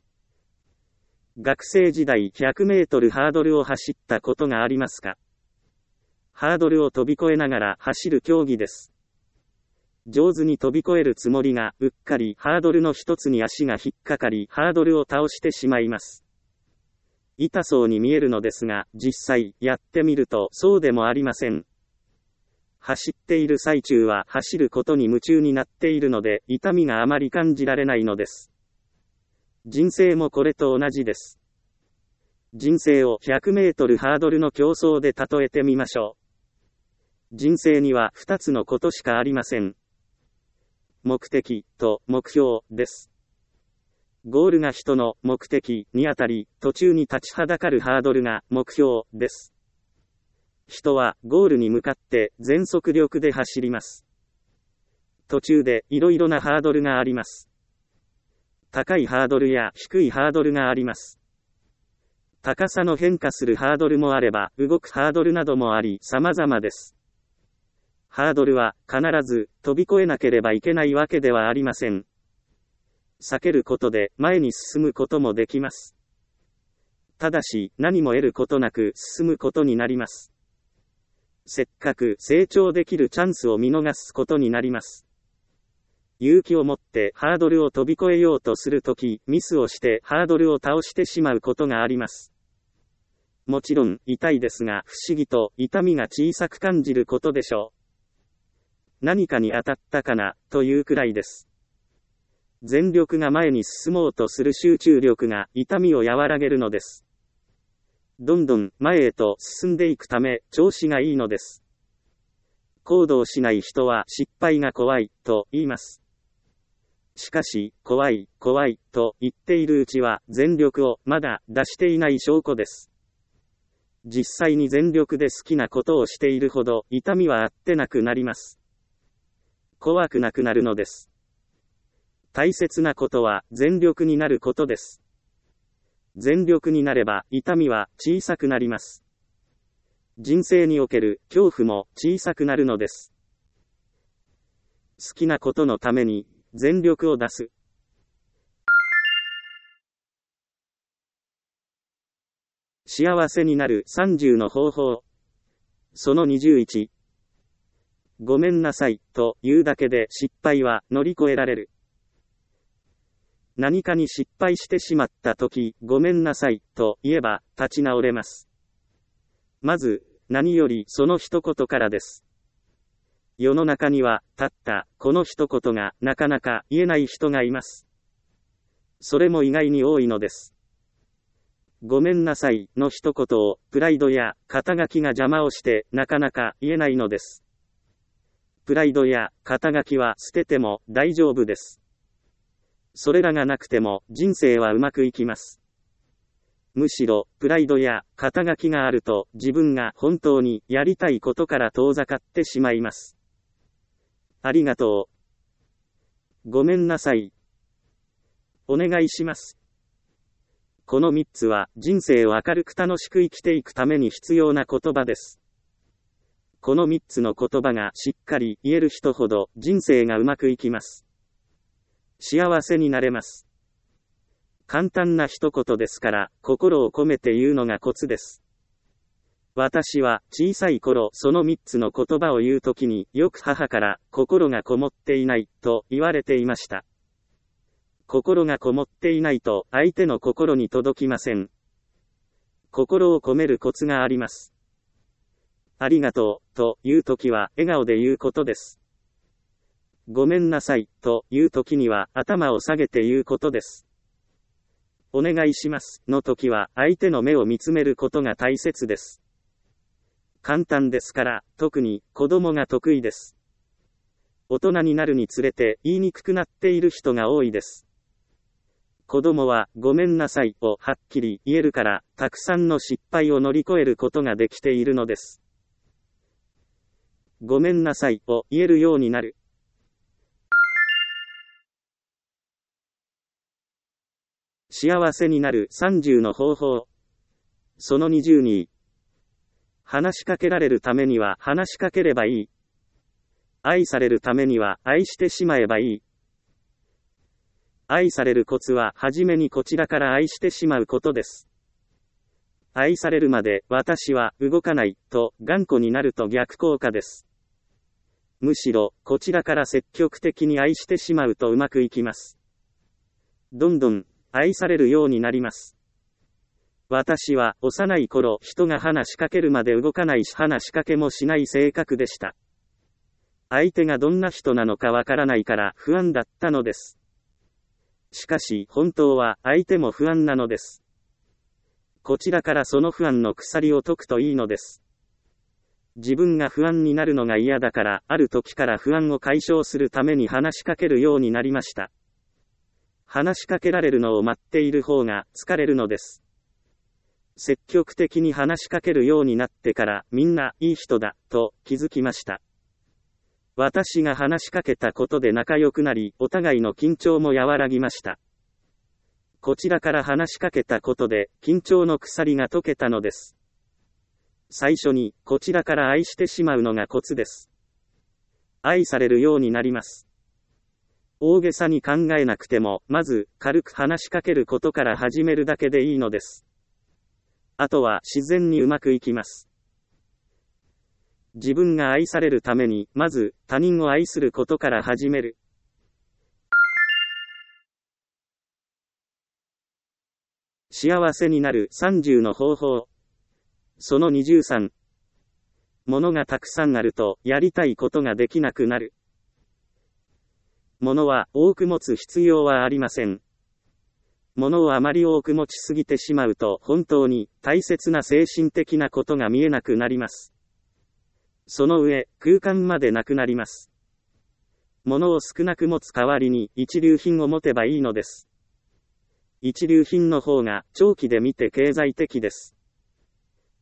学生時代ひゃくメートルハードルを走ったことがありますか？ハードルを飛び越えながら走る競技です。上手に飛び越えるつもりがうっかりハードルの一つに足が引っかかりハードルを倒してしまいます。痛そうに見えるのですが実際やってみるとそうでもありません。走っている最中は走ることに夢中になっているので痛みがあまり感じられないのです。人生もこれと同じです。人生をひゃくメートルハードルの競争で例えてみましょう。人生にはふたつのことしかありません。目的と目標です。ゴールが人の目的にあたり、途中に立ちはだかるハードルが目標です。人はゴールに向かって全速力で走ります。途中でいろいろなハードルがあります。高いハードルや低いハードルがあります。高さの変化するハードルもあれば、動くハードルなどもあり、様々です。ハードルは必ず飛び越えなければいけないわけではありません。避けることで前に進むこともできます。ただし何も得ることなく進むことになります。せっかく成長できるチャンスを見逃すことになります。勇気を持ってハードルを飛び越えようとするとき、ミスをしてハードルを倒してしまうことがあります。もちろん痛いですが不思議と痛みが小さく感じることでしょう。何かに当たったかな、というくらいです。全力が前に進もうとする集中力が痛みを和らげるのです。どんどん前へと進んでいくため調子がいいのです。行動しない人は失敗が怖いと言います。しかし、怖い、怖いと言っているうちは全力をまだ出していない証拠です。 実際に全力で好きなことをしているほど痛みはあってなくなります。怖くなくなるのです。大切なことは全力になることです。全力になれば痛みは小さくなります。人生における恐怖も小さくなるのです。好きなことのために全力を出す。幸せになるさんじゅうの方法。そのにじゅういち。ごめんなさいと言うだけで失敗は乗り越えられる。何かに失敗してしまったとき、ごめんなさいと言えば立ち直れます。まず、何よりその一言からです。世の中には、たったこの一言がなかなか言えない人がいます。それも意外に多いのです。ごめんなさいの一言をプライドや肩書きが邪魔をしてなかなか言えないのです。プライドや肩書きは捨てても大丈夫です。それらがなくても人生はうまくいきます。むしろプライドや肩書きがあると自分が本当にやりたいことから遠ざかってしまいます。ありがとう。ごめんなさい。お願いします。このみっつは人生を明るく楽しく生きていくために必要な言葉です。このみっつの言葉がしっかり言える人ほど人生がうまくいきます。幸せになれます。簡単な一言ですから心を込めて言うのがコツです。私は小さい頃そのみっつの言葉を言うときによく母から心がこもっていないと言われていました。心がこもっていないと相手の心に届きません。心を込めるコツがあります。ありがとうというときは笑顔で言うことです。ごめんなさいというときには頭を下げて言うことです。お願いしますのときは相手の目を見つめることが大切です。簡単ですから特に子供が得意です。大人になるにつれて言いにくくなっている人が多いです。子供はごめんなさいをはっきり言えるからたくさんの失敗を乗り越えることができているのです。ごめんなさいを言えるようになる。幸せになるさんじゅうの方法。そのにじゅうに。話しかけられるためには話しかければいい。愛されるためには愛してしまえばいい。愛されるコツははじめにこちらから愛してしまうことです。愛されるまで私は動かないと頑固になると逆効果です。むしろこちらから積極的に愛してしまうとうまくいきます。どんどん愛されるようになります。私は幼い頃人が話しかけるまで動かないし話しかけもしない性格でした。相手がどんな人なのかわからないから不安だったのです。しかし本当は相手も不安なのです。こちらからその不安の鎖を解くといいのです。自分が不安になるのが嫌だからある時から不安を解消するために話しかけるようになりました。話しかけられるのを待っている方が疲れるのです。積極的に話しかけるようになってからみんないい人だと気づきました。私が話しかけたことで仲良くなり、お互いの緊張も和らぎました。こちらから話しかけたことで、緊張の鎖が解けたのです。最初に、こちらから愛してしまうのがコツです。愛されるようになります。大げさに考えなくても、まず、軽く話しかけることから始めるだけでいいのです。あとは自然にうまくいきます。自分が愛されるために、まず、他人を愛することから始める。幸せになるさんじゅうの方法。そのにじゅうさん。物がたくさんあると、やりたいことができなくなる。物は多く持つ必要はありません。物をあまり多く持ちすぎてしまうと、本当に大切な精神的なことが見えなくなります。その上、空間までなくなります。物を少なく持つ代わりに一流品を持てばいいのです。一流品の方が長期で見て経済的です。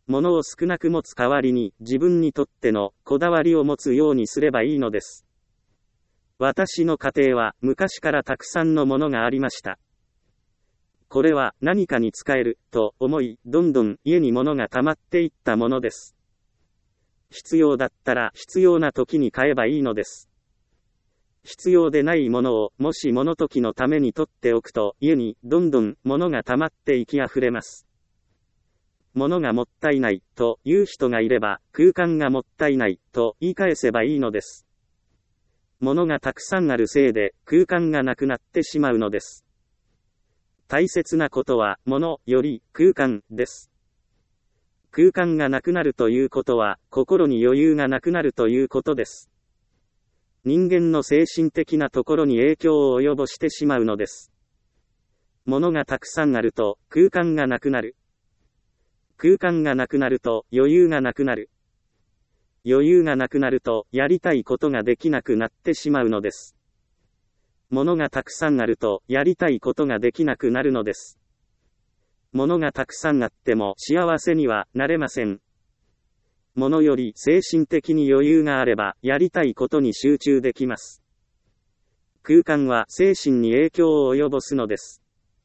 物を少なく持つ代わりに自分にとってのこだわりを持つようにすればいいのです。私の家庭は昔からたくさんのものがありました。これは何かに使えると思い、どんどん家に物が溜まっていったものです。必要だったら必要な時に買えばいいのです。必要でないものをもし物時のために取っておくと家にどんどん物が溜まっていきあふれます。物がもったいないという人がいれば空間がもったいないと言い返せばいいのです。物がたくさんあるせいで空間がなくなってしまうのです。大切なことは物より空間です。空間がなくなるということは心に余裕がなくなるということです。人間の精神的なところに影響を及ぼしてしまうのです。物がたくさんあると空間がなくなる。空間がなくなると余裕がなくなる。余裕がなくなるとやりたいことができなくなってしまうのです。物がたくさんあるとやりたいことができなくなるのです。物がたくさんあっても幸せにはなれません。物より精神的に余裕があればやりたいことに集中できます。空間は精神に影響を及ぼすのです。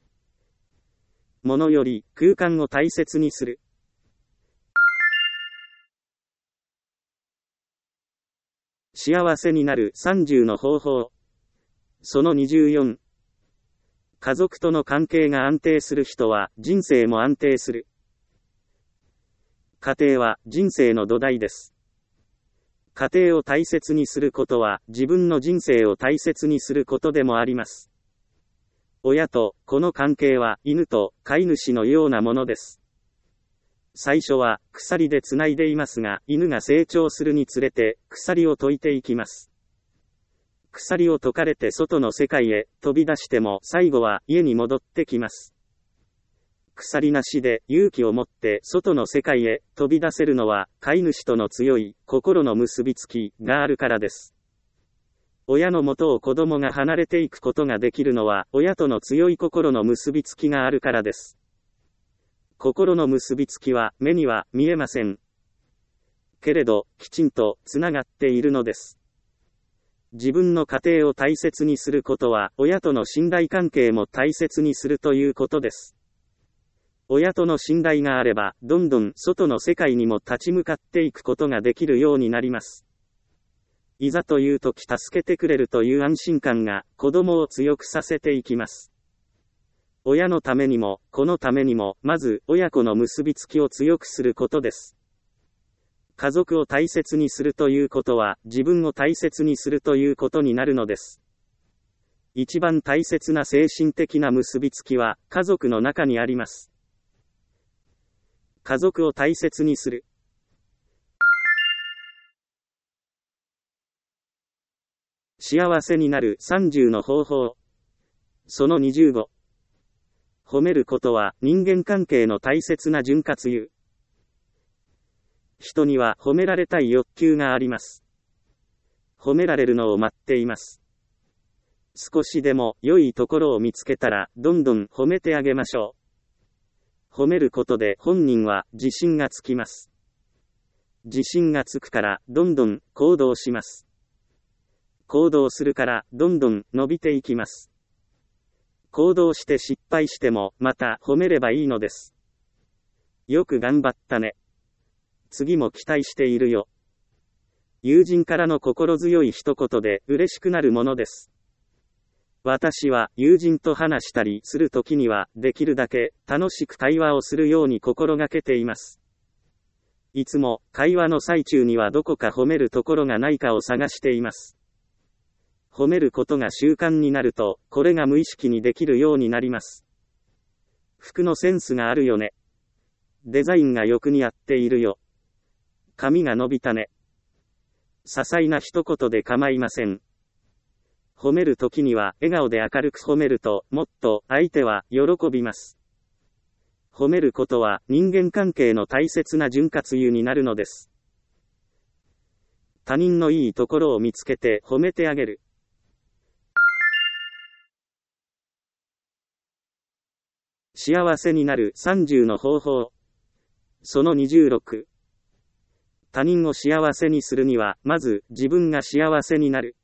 物より空間を大切にする。幸せになるさんじゅうの方法。そのにじゅうよん。家族との関係が安定する人は人生も安定する。家庭は人生の土台です。家庭を大切にすることは自分の人生を大切にすることでもあります。親と子の関係は犬と飼い主のようなものです。最初は鎖でつないでいますが、犬が成長するにつれて鎖を解いていきます。鎖を解かれて外の世界へ飛び出しても最後は家に戻ってきます。鎖なしで勇気を持って外の世界へ飛び出せるのは飼い主との強い心の結びつきがあるからです。親のもとを子供が離れていくことができるのは親との強い心の結びつきがあるからです。心の結びつきは目には見えません。けれど、きちんとつながっているのです。自分の家庭を大切にすることは、親との信頼関係も大切にするということです。親との信頼があれば、どんどん外の世界にも立ち向かっていくことができるようになります。いざという時助けてくれるという安心感が子供を強くさせていきます。親のためにも、子のためにも、まず、親子の結びつきを強くすることです。家族を大切にするということは、自分を大切にするということになるのです。一番大切な精神的な結びつきは、家族の中にあります。家族を大切にする。幸せになるさんじゅうの方法。そのにじゅうご。褒めることは人間関係の大切な潤滑油。人には褒められたい欲求があります。褒められるのを待っています。少しでも良いところを見つけたらどんどん褒めてあげましょう。褒めることで本人は自信がつきます。自信がつくからどんどん行動します。行動するからどんどん伸びていきます。行動して失敗してもまた褒めればいいのです。よく頑張ったね。次も期待しているよ。友人からの心強い一言で嬉しくなるものです。私は友人と話したりするときにはできるだけ楽しく会話をするように心がけています。いつも会話の最中にはどこか褒めるところがないかを探しています。褒めることが習慣になると、これが無意識にできるようになります。服のセンスがあるよね。デザインがよく似合っているよ。髪が伸びたね。些細な一言で構いません。褒めるときには笑顔で明るく褒めると、もっと相手は喜びます。褒めることは人間関係の大切な潤滑油になるのです。他人のいいところを見つけて褒めてあげる。幸せになるさんじゅうの方法。 そのにじゅうろく。他人を幸せにするには、まず自分が幸せになる。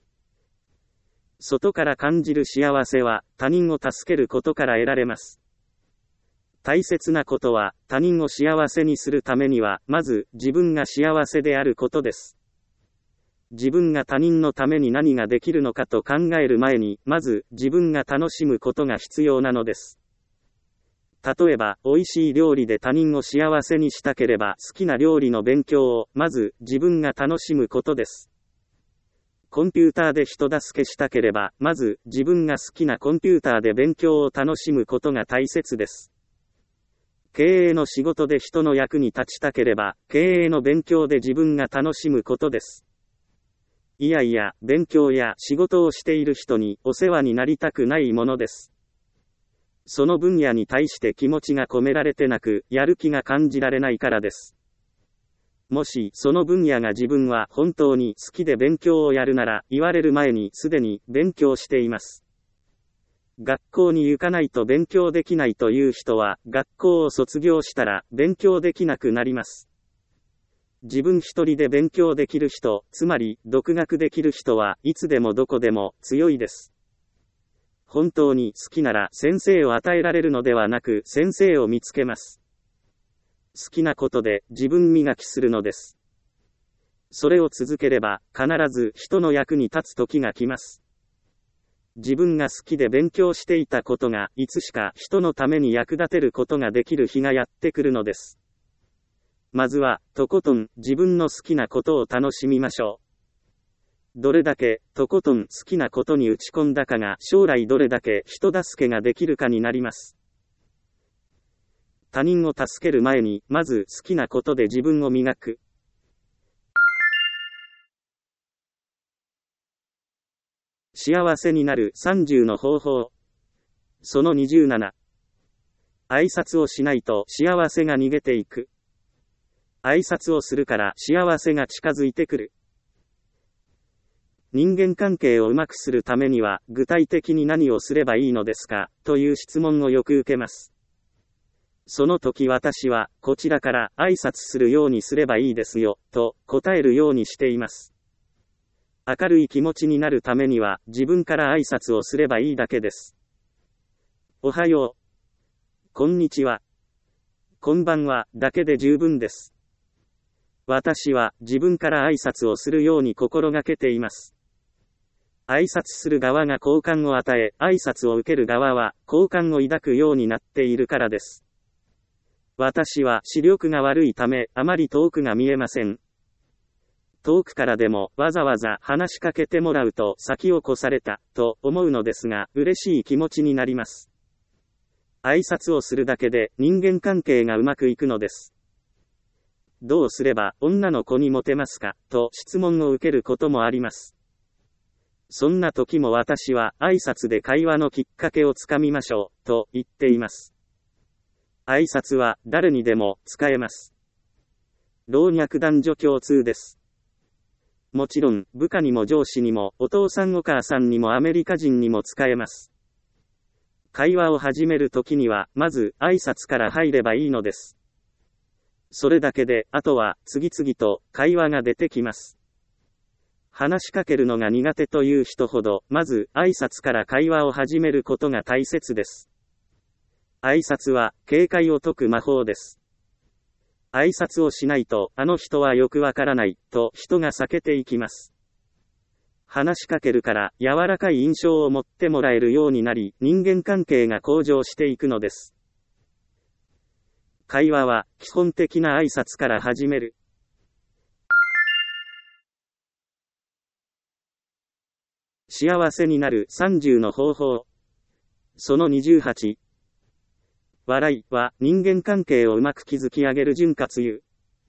外から感じる幸せは、他人を助けることから得られます。大切なことは、他人を幸せにするためには、まず自分が幸せであることです。自分が他人のために何ができるのかと考える前に、まず自分が楽しむことが必要なのです。例えば、美味しい料理で他人を幸せにしたければ、好きな料理の勉強を、まず自分が楽しむことです。コンピューターで人助けしたければ、まず自分が好きなコンピューターで勉強を楽しむことが大切です。経営の仕事で人の役に立ちたければ、経営の勉強で自分が楽しむことです。いやいや、勉強や仕事をしている人にお世話になりたくないものです。その分野に対して気持ちが込められてなく、やる気が感じられないからです。もし、その分野が自分は本当に好きで勉強をやるなら、言われる前にすでに勉強しています。学校に行かないと勉強できないという人は、学校を卒業したら勉強できなくなります。自分一人で勉強できる人、つまり独学できる人はいつでもどこでも強いです。本当に好きなら先生を与えられるのではなく先生を見つけます。好きなことで自分磨きするのです。それを続ければ必ず人の役に立つ時が来ます。自分が好きで勉強していたことがいつしか人のために役立てることができる日がやってくるのです。まずはとことん自分の好きなことを楽しみましょう。どれだけとことん好きなことに打ち込んだかが将来どれだけ人助けができるかになります。他人を助ける前にまず好きなことで自分を磨く。幸せになるさんじゅうの方法。そのにじゅうなな。挨拶をしないと幸せが逃げていく。挨拶をするから幸せが近づいてくる。人間関係をうまくするためには具体的に何をすればいいのですかという質問をよく受けます。その時私はこちらから挨拶するようにすればいいですよと答えるようにしています。明るい気持ちになるためには自分から挨拶をすればいいだけです。おはよう、こんにちは、こんばんはだけで十分です。私は自分から挨拶をするように心がけています。挨拶する側が好感を与え、挨拶を受ける側は好感を抱くようになっているからです。私は視力が悪いため、あまり遠くが見えません。遠くからでもわざわざ話しかけてもらうと先を越されたと思うのですが、嬉しい気持ちになります。挨拶をするだけで人間関係がうまくいくのです。どうすれば女の子にモテますかと質問を受けることもあります。そんな時も私は挨拶で会話のきっかけをつかみましょうと言っています。挨拶は誰にでも使えます。老若男女共通です。もちろん部下にも上司にもお父さんお母さんにもアメリカ人にも使えます。会話を始める時にはまず挨拶から入ればいいのです。それだけであとは次々と会話が出てきます。話しかけるのが苦手という人ほど、まず挨拶から会話を始めることが大切です。挨拶は警戒を解く魔法です。挨拶をしないと、あの人はよくわからないと人が避けていきます。話しかけるから柔らかい印象を持ってもらえるようになり、人間関係が向上していくのです。会話は基本的な挨拶から始める。幸せになるさんじゅうの方法。そのにじゅうはち。笑いは人間関係をうまく築き上げる潤滑油。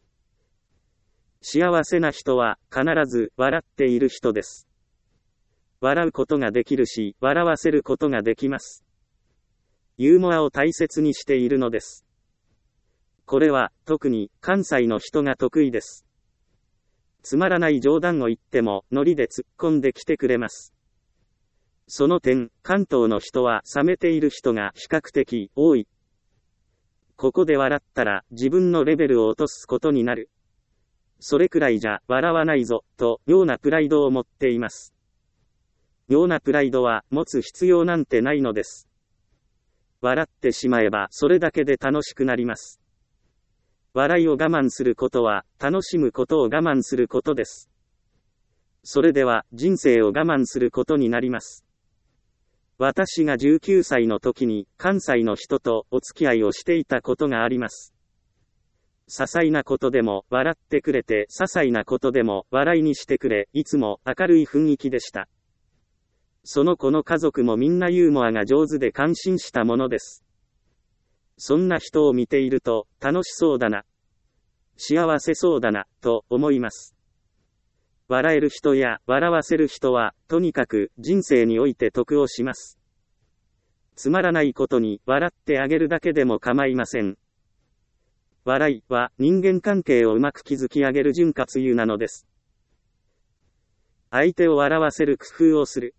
幸せな人は必ず笑っている人です。笑うことができるし、笑わせることができます。ユーモアを大切にしているのです。これは特に関西の人が得意です。つまらない冗談を言ってもノリで突っ込んできてくれます。その点、関東の人は冷めている人が比較的多い。 ここで笑ったら自分のレベルを落とすことになる。それくらいじゃ笑わないぞ、と、妙なプライドを持っています。妙なプライドは持つ必要なんてないのです。笑ってしまえばそれだけで楽しくなります。笑いを我慢することは、楽しむことを我慢することです。それでは人生を我慢することになります。私がじゅうきゅうさいの時に関西の人とお付き合いをしていたことがあります。些細なことでも笑ってくれて、些細なことでも笑いにしてくれ、いつも明るい雰囲気でした。その子の家族もみんなユーモアが上手で感心したものです。そんな人を見ていると、楽しそうだな、幸せそうだな、と思います。笑える人や笑わせる人は、とにかく人生において得をします。つまらないことに笑ってあげるだけでも構いません。笑いは人間関係をうまく築き上げる潤滑油なのです。相手を笑わせる工夫をする。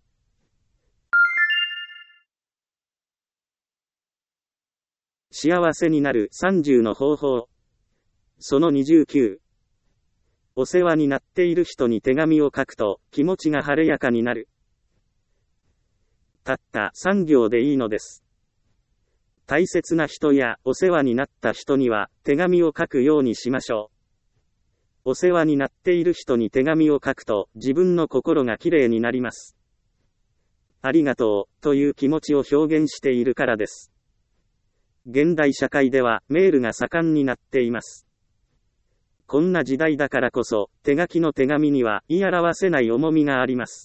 幸せになるさんじゅうの方法。そのにじゅうきゅう。お世話になっている人に手紙を書くと気持ちが晴れやかになる。たったさん行でいいのです。大切な人やお世話になった人には手紙を書くようにしましょう。お世話になっている人に手紙を書くと自分の心がきれいになります。ありがとうという気持ちを表現しているからです。現代社会ではメールが盛んになっています。こんな時代だからこそ手書きの手紙には言い表せない重みがあります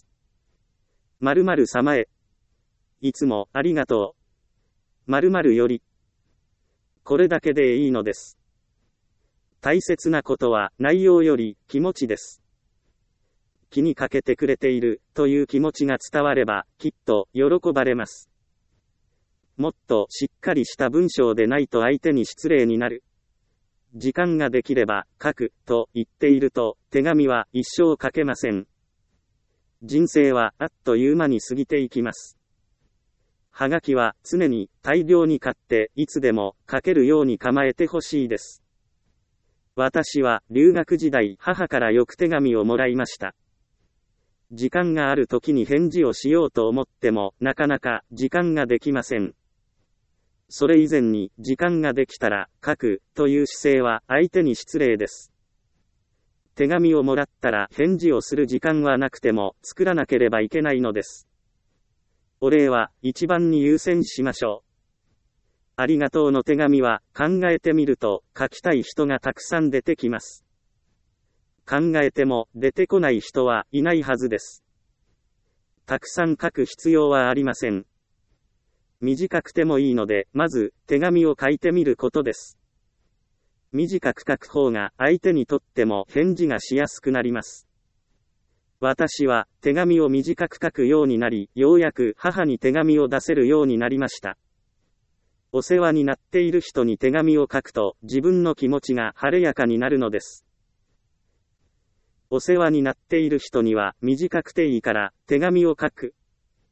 。〇〇様へ。いつもありがとう。〇〇より。これだけでいいのです。大切なことは内容より気持ちです。気にかけてくれているという気持ちが伝わればきっと喜ばれます。もっとしっかりした文章でないと相手に失礼になる。時間ができれば書くと言っていると手紙は一生書けません。人生はあっという間に過ぎていきます。はがきは常に大量に買っていつでも書けるように構えてほしいです。私は留学時代母からよく手紙をもらいました。時間がある時に返事をしようと思ってもなかなか時間ができません。それ以前に時間ができたら書くという姿勢は相手に失礼です。手紙をもらったら返事をする時間はなくても作らなければいけないのです。お礼は一番に優先しましょう。ありがとうの手紙は考えてみると書きたい人がたくさん出てきます。考えても出てこない人はいないはずです。たくさん書く必要はありません。短くてもいいので、まず手紙を書いてみることです。短く書く方が相手にとっても返事がしやすくなります。私は手紙を短く書くようになり、ようやく母に手紙を出せるようになりました。お世話になっている人に手紙を書くと自分の気持ちが晴れやかになるのです。お世話になっている人には短くていいから手紙を書く。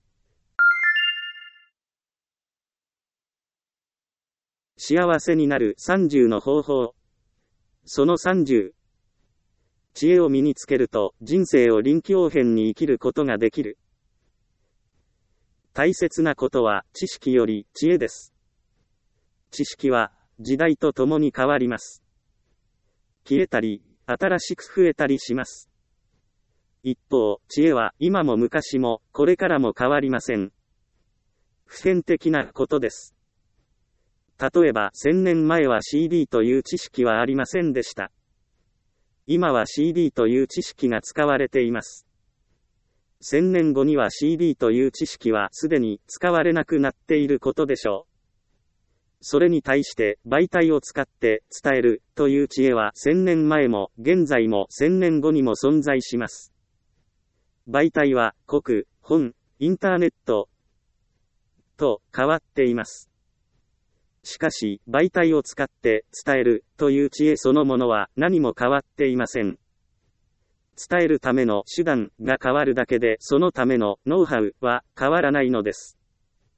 幸せになるさんじゅうの方法。そのさんじゅう。知恵を身につけると人生を臨機応変に生きることができる。大切なことは知識より知恵です。知識は時代とともに変わります。消えたり、新しく増えたりします。一方、知恵は今も昔もこれからも変わりません。普遍的なことです。例えばせんねんまえは シーディー という知識はありませんでした。今は シーディー という知識が使われています。せんねんごには シーディー という知識はすでに使われなくなっていることでしょう。それに対して媒体を使って伝えるという知恵はせんねんまえも現在もせんねんごにも存在します。媒体は国、本、インターネットと変わっています。しかし、媒体を使って伝えるという知恵そのものは何も変わっていません。伝えるための手段が変わるだけでそのためのノウハウは変わらないのです。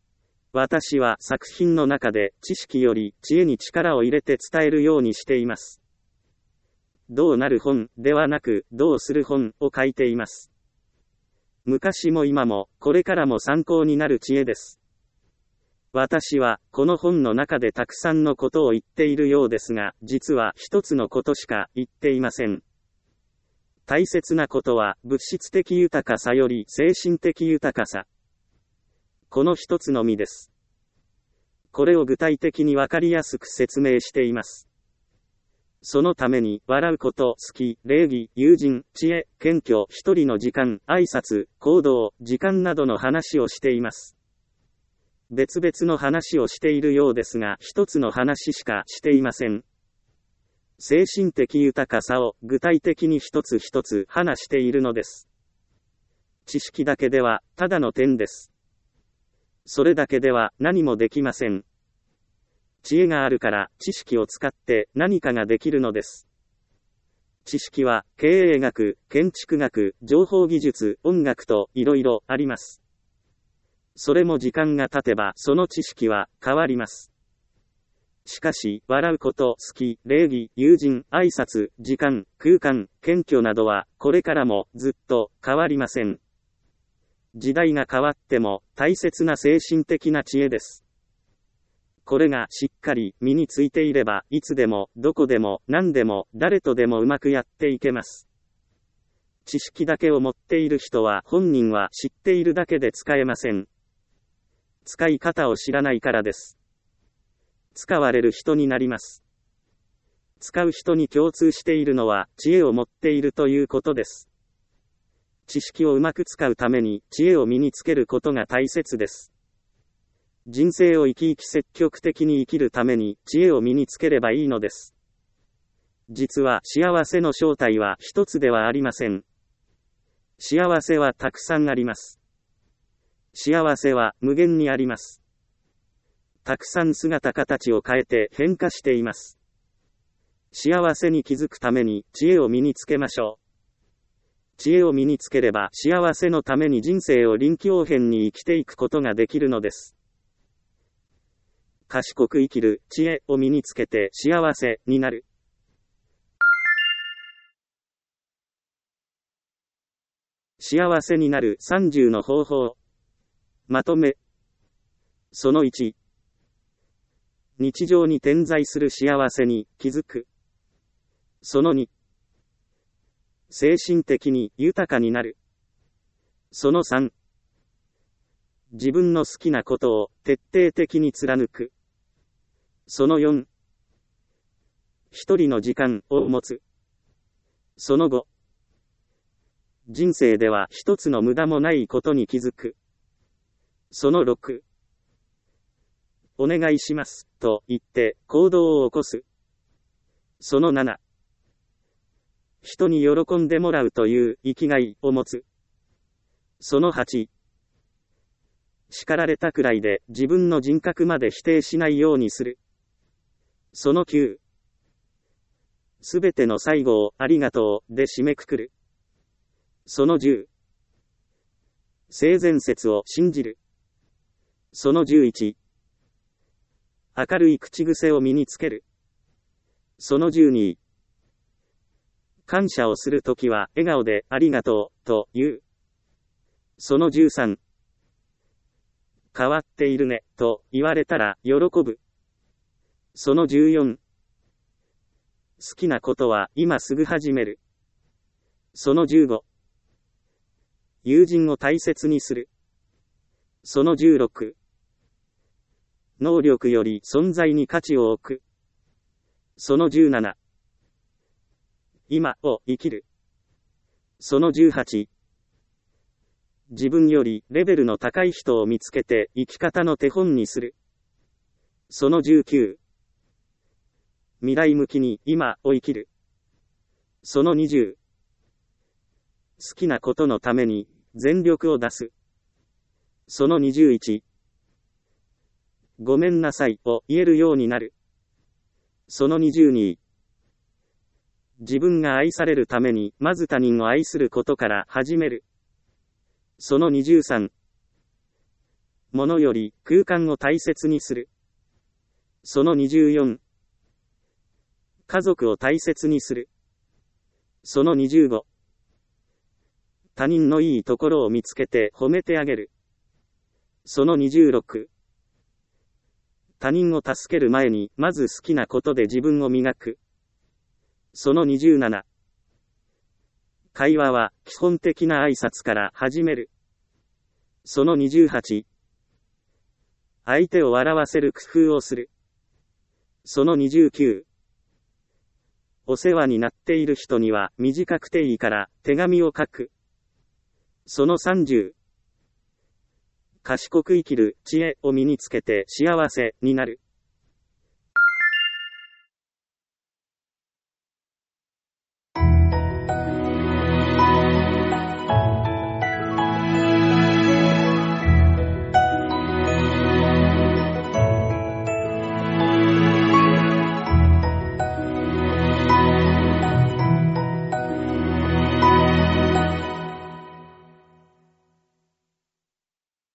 私は作品の中で知識より知恵に力を入れて伝えるようにしています。どうなる本ではなく、どうする本を書いています。昔も今も、これからも参考になる知恵です。私は、この本の中でたくさんのことを言っているようですが、実は一つのことしか言っていません。大切なことは、物質的豊かさより精神的豊かさ。この一つのみです。これを具体的にわかりやすく説明しています。そのために、笑うこと、好き、礼儀、友人、知恵、謙虚、一人の時間、挨拶、行動、時間などの話をしています。別々の話をしているようですが、一つの話しかしていません。精神的豊かさを具体的に一つ一つ話しているのです。知識だけでは、ただの点です。それだけでは何もできません。知恵があるから知識を使って何かができるのです。知識は経営学、建築学、情報技術、音楽といろいろあります。それも時間が経てばその知識は変わります。しかし、笑うこと、好き、礼儀、友人、挨拶、時間、空間、謙虚などはこれからもずっと変わりません。時代が変わっても大切な精神的な知恵です。これがしっかり身についていれば、いつでも、どこでも、何でも、誰とでもうまくやっていけます。知識だけを持っている人は本人は知っているだけで使えません。使い方を知らないからです。使われる人になります。使う人に共通しているのは知恵を持っているということです。知識をうまく使うために知恵を身につけることが大切です。人生を生き生き積極的に生きるために知恵を身につければいいのです。実は幸せの正体は一つではありません。幸せはたくさんあります。幸せは無限にあります。たくさん姿形を変えて変化しています。幸せに気づくために知恵を身につけましょう。知恵を身につければ幸せのために人生を臨機応変に生きていくことができるのです。賢く生きる知恵を身につけて幸せになる。幸せになるさんじゅうの方法。まとめ。そのいち。日常に点在する幸せに気づく。そのに。精神的に豊かになる。そのさん。自分の好きなことを徹底的に貫く。そのよん。一人の時間を持つ。そのご。人生では一つの無駄もないことに気づく。そのろく。お願いします、と言って行動を起こす。そのなな。人に喜んでもらうという生きがいを持つ。そのはち。叱られたくらいで自分の人格まで否定しないようにする。そのきゅう。すべての最後をありがとうで締めくくる。そのじゅう。性善説を信じる。そのじゅういち。明るい口癖を身につける。そのじゅうに。感謝をするときは笑顔でありがとうと言う。そのじゅうさん。変わっているねと言われたら喜ぶ。そのじゅうよん。好きなことは今すぐ始める。そのじゅうご。友人を大切にする。そのじゅうろく。能力より存在に価値を置く。そのじゅうなな。今を生きる。そのじゅうはち。自分よりレベルの高い人を見つけて生き方の手本にする。そのじゅうきゅう。未来向きに今を生きる。そのにじゅう。好きなことのために全力を出す。そのにじゅういち。ごめんなさいを言えるようになる。そのにじゅうに。自分が愛されるためにまず他人を愛することから始める。そのにじゅうさん。 物より空間を大切にする。そのにじゅうよん。家族を大切にする。そのにじゅうご。他人のいいところを見つけて褒めてあげる。そのにじゅうろく。他人を助ける前に、まず好きなことで自分を磨く。そのにじゅうなな。会話は基本的な挨拶から始める。そのにじゅうはち。相手を笑わせる工夫をする。そのにじゅうきゅう。お世話になっている人には短くていいから手紙を書く。そのさんじゅう。賢く生きる知恵を身につけて幸せになる。